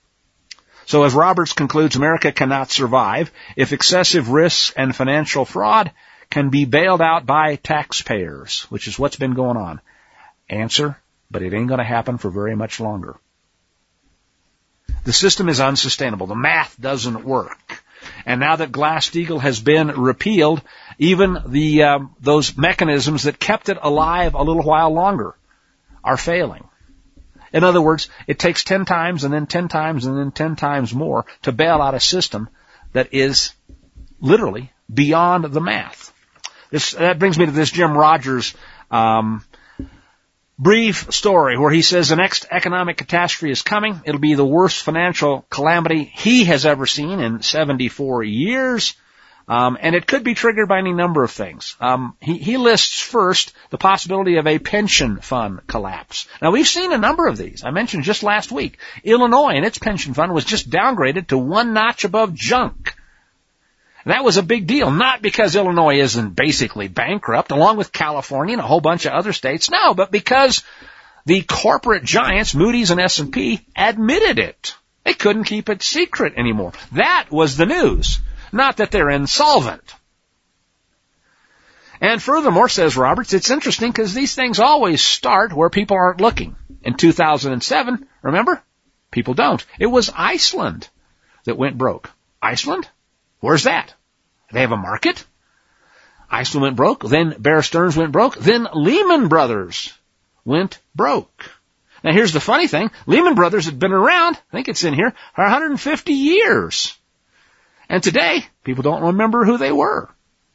So as Roberts concludes, America cannot survive if excessive risks and financial fraud can be bailed out by taxpayers, which is what's been going on. Answer, but it ain't going to happen for very much longer. The system is unsustainable. The math doesn't work. And now that Glass-Steagall has been repealed, even the uh, those mechanisms that kept it alive a little while longer are failing. In other words, it takes ten times and then ten times and then ten times more to bail out a system that is literally beyond the math. This, that brings me to this Jim Rogers um, brief story where he says the next economic catastrophe is coming. It'll be the worst financial calamity he has ever seen in seventy-four years. Um, and it could be triggered by any number of things. Um, he, he lists first the possibility of a pension fund collapse. Now, we've seen a number of these. I mentioned just last week, Illinois and its pension fund was just downgraded to one notch above junk. That was a big deal, not because Illinois isn't basically bankrupt, along with California and a whole bunch of other states. No, but because the corporate giants, Moody's and S and P, admitted it. They couldn't keep it secret anymore. That was the news. Not that they're insolvent. And furthermore, says Roberts, it's interesting because these things always start where people aren't looking. In two thousand seven, remember? People don't. It was Iceland that went broke. Iceland? Where's that? They have a market? Iceland went broke. Then Bear Stearns went broke. Then Lehman Brothers went broke. Now here's the funny thing. Lehman Brothers had been around, I think it's in here, for one hundred fifty years. And today, people don't remember who they were.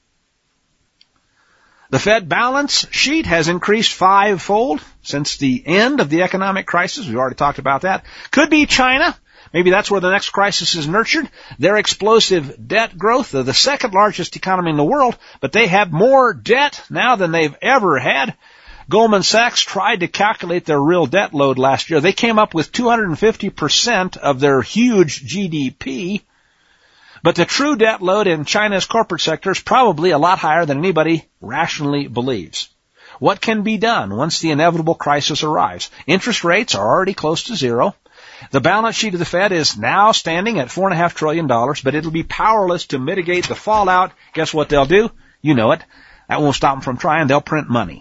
The Fed balance sheet has increased fivefold since the end of the economic crisis. We've already talked about that. Could be China. Maybe that's where the next crisis is nurtured. Their explosive debt growth. They're the second largest economy in the world, but they have more debt now than they've ever had. Goldman Sachs tried to calculate their real debt load last year. They came up with two hundred fifty percent of their huge G D P. But the true debt load in China's corporate sector is probably a lot higher than anybody rationally believes. What can be done once the inevitable crisis arrives? Interest rates are already close to zero. The balance sheet of the Fed is now standing at four point five trillion dollars, but it'll be powerless to mitigate the fallout. Guess what they'll do? You know it. That won't stop them from trying. They'll print money.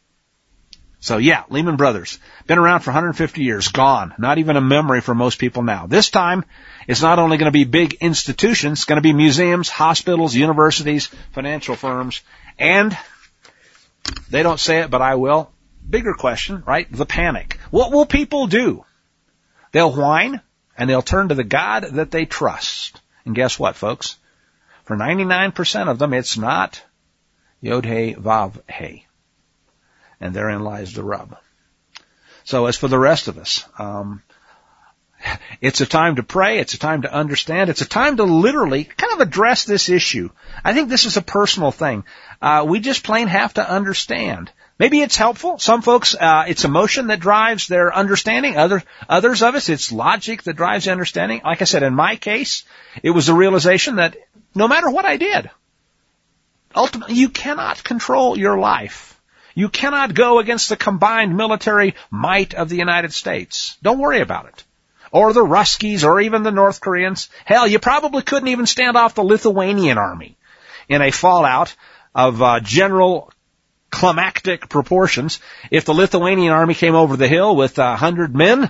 So yeah, Lehman Brothers, been around for one hundred fifty years, gone. Not even a memory for most people now. This time, it's not only going to be big institutions, it's going to be museums, hospitals, universities, financial firms, and they don't say it, but I will. Bigger question, right? The panic. What will people do? They'll whine, and they'll turn to the God that they trust. And guess what, folks? For ninety-nine percent of them, it's not Yod-He, Vav-He. And therein lies the rub. So as for the rest of us, um, it's a time to pray. It's a time to understand. It's a time to literally kind of address this issue. I think this is a personal thing. Uh, we just plain have to understand. Maybe it's helpful. Some folks, uh, it's emotion that drives their understanding. Other, others of us, it's logic that drives the understanding. Like I said, in my case, it was the realization that no matter what I did, ultimately you cannot control your life. You cannot go against the combined military might of the United States. Don't worry about it. Or the Ruskies, or even the North Koreans. Hell, you probably couldn't even stand off the Lithuanian army in a fallout of uh, general climactic proportions. If the Lithuanian army came over the hill with a uh, hundred men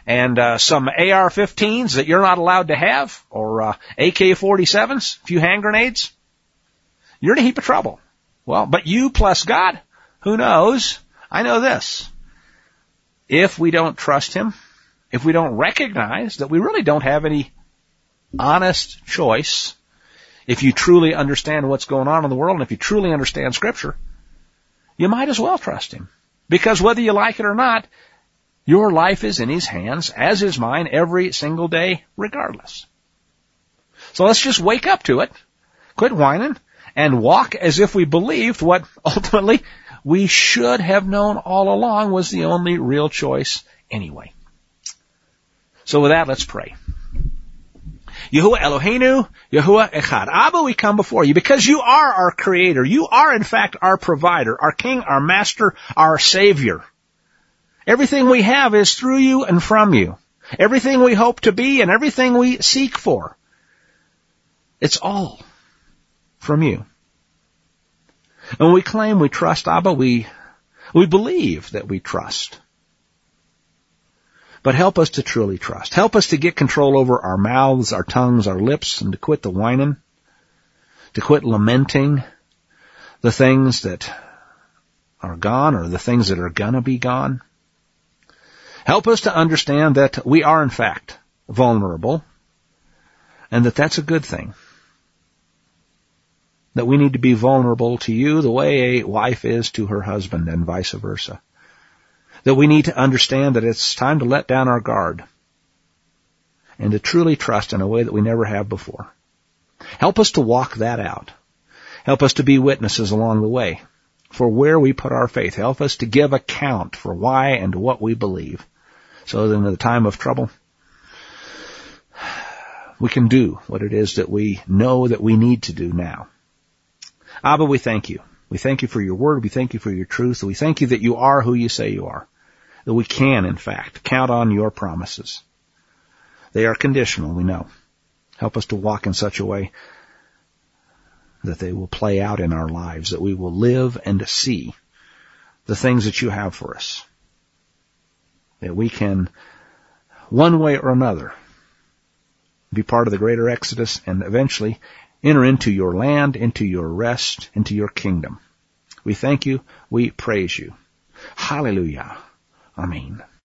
and uh, some A R fifteens that you're not allowed to have, or uh, A K forty-sevens, a few hand grenades, you're in a heap of trouble. Well, but you plus God, who knows? I know this. If we don't trust Him, if we don't recognize that we really don't have any honest choice, if you truly understand what's going on in the world, and if you truly understand Scripture, you might as well trust Him. Because whether you like it or not, your life is in His hands, as is mine, every single day, regardless. So let's just wake up to it, quit whining, and walk as if we believed what ultimately we should have known all along was the only real choice anyway. So with that, let's pray. Yahuwah Eloheinu, Yahuwah Echad. Abba, we come before you because you are our Creator. You are, in fact, our Provider, our King, our Master, our Savior. Everything we have is through you and from you. Everything we hope to be and everything we seek for. It's all from you. And when we claim we trust Abba, we, we believe that we trust. But help us to truly trust. Help us to get control over our mouths, our tongues, our lips, and to quit the whining, to quit lamenting the things that are gone or the things that are gonna be gone. Help us to understand that we are, in fact, vulnerable, and that that's a good thing. That we need to be vulnerable to you the way a wife is to her husband and vice versa. That we need to understand that it's time to let down our guard and to truly trust in a way that we never have before. Help us to walk that out. Help us to be witnesses along the way for where we put our faith. Help us to give account for why and what we believe, so that in the time of trouble, we can do what it is that we know that we need to do now. Abba, we thank you. We thank you for your word. We thank you for your truth. We thank you that you are who you say you are, that we can, in fact, count on your promises. They are conditional, we know. Help us to walk in such a way that they will play out in our lives, that we will live and see the things that you have for us, that we can, one way or another, be part of the greater Exodus and eventually enter into your land, into your rest, into your kingdom. We thank you. We praise you. Hallelujah. Amen.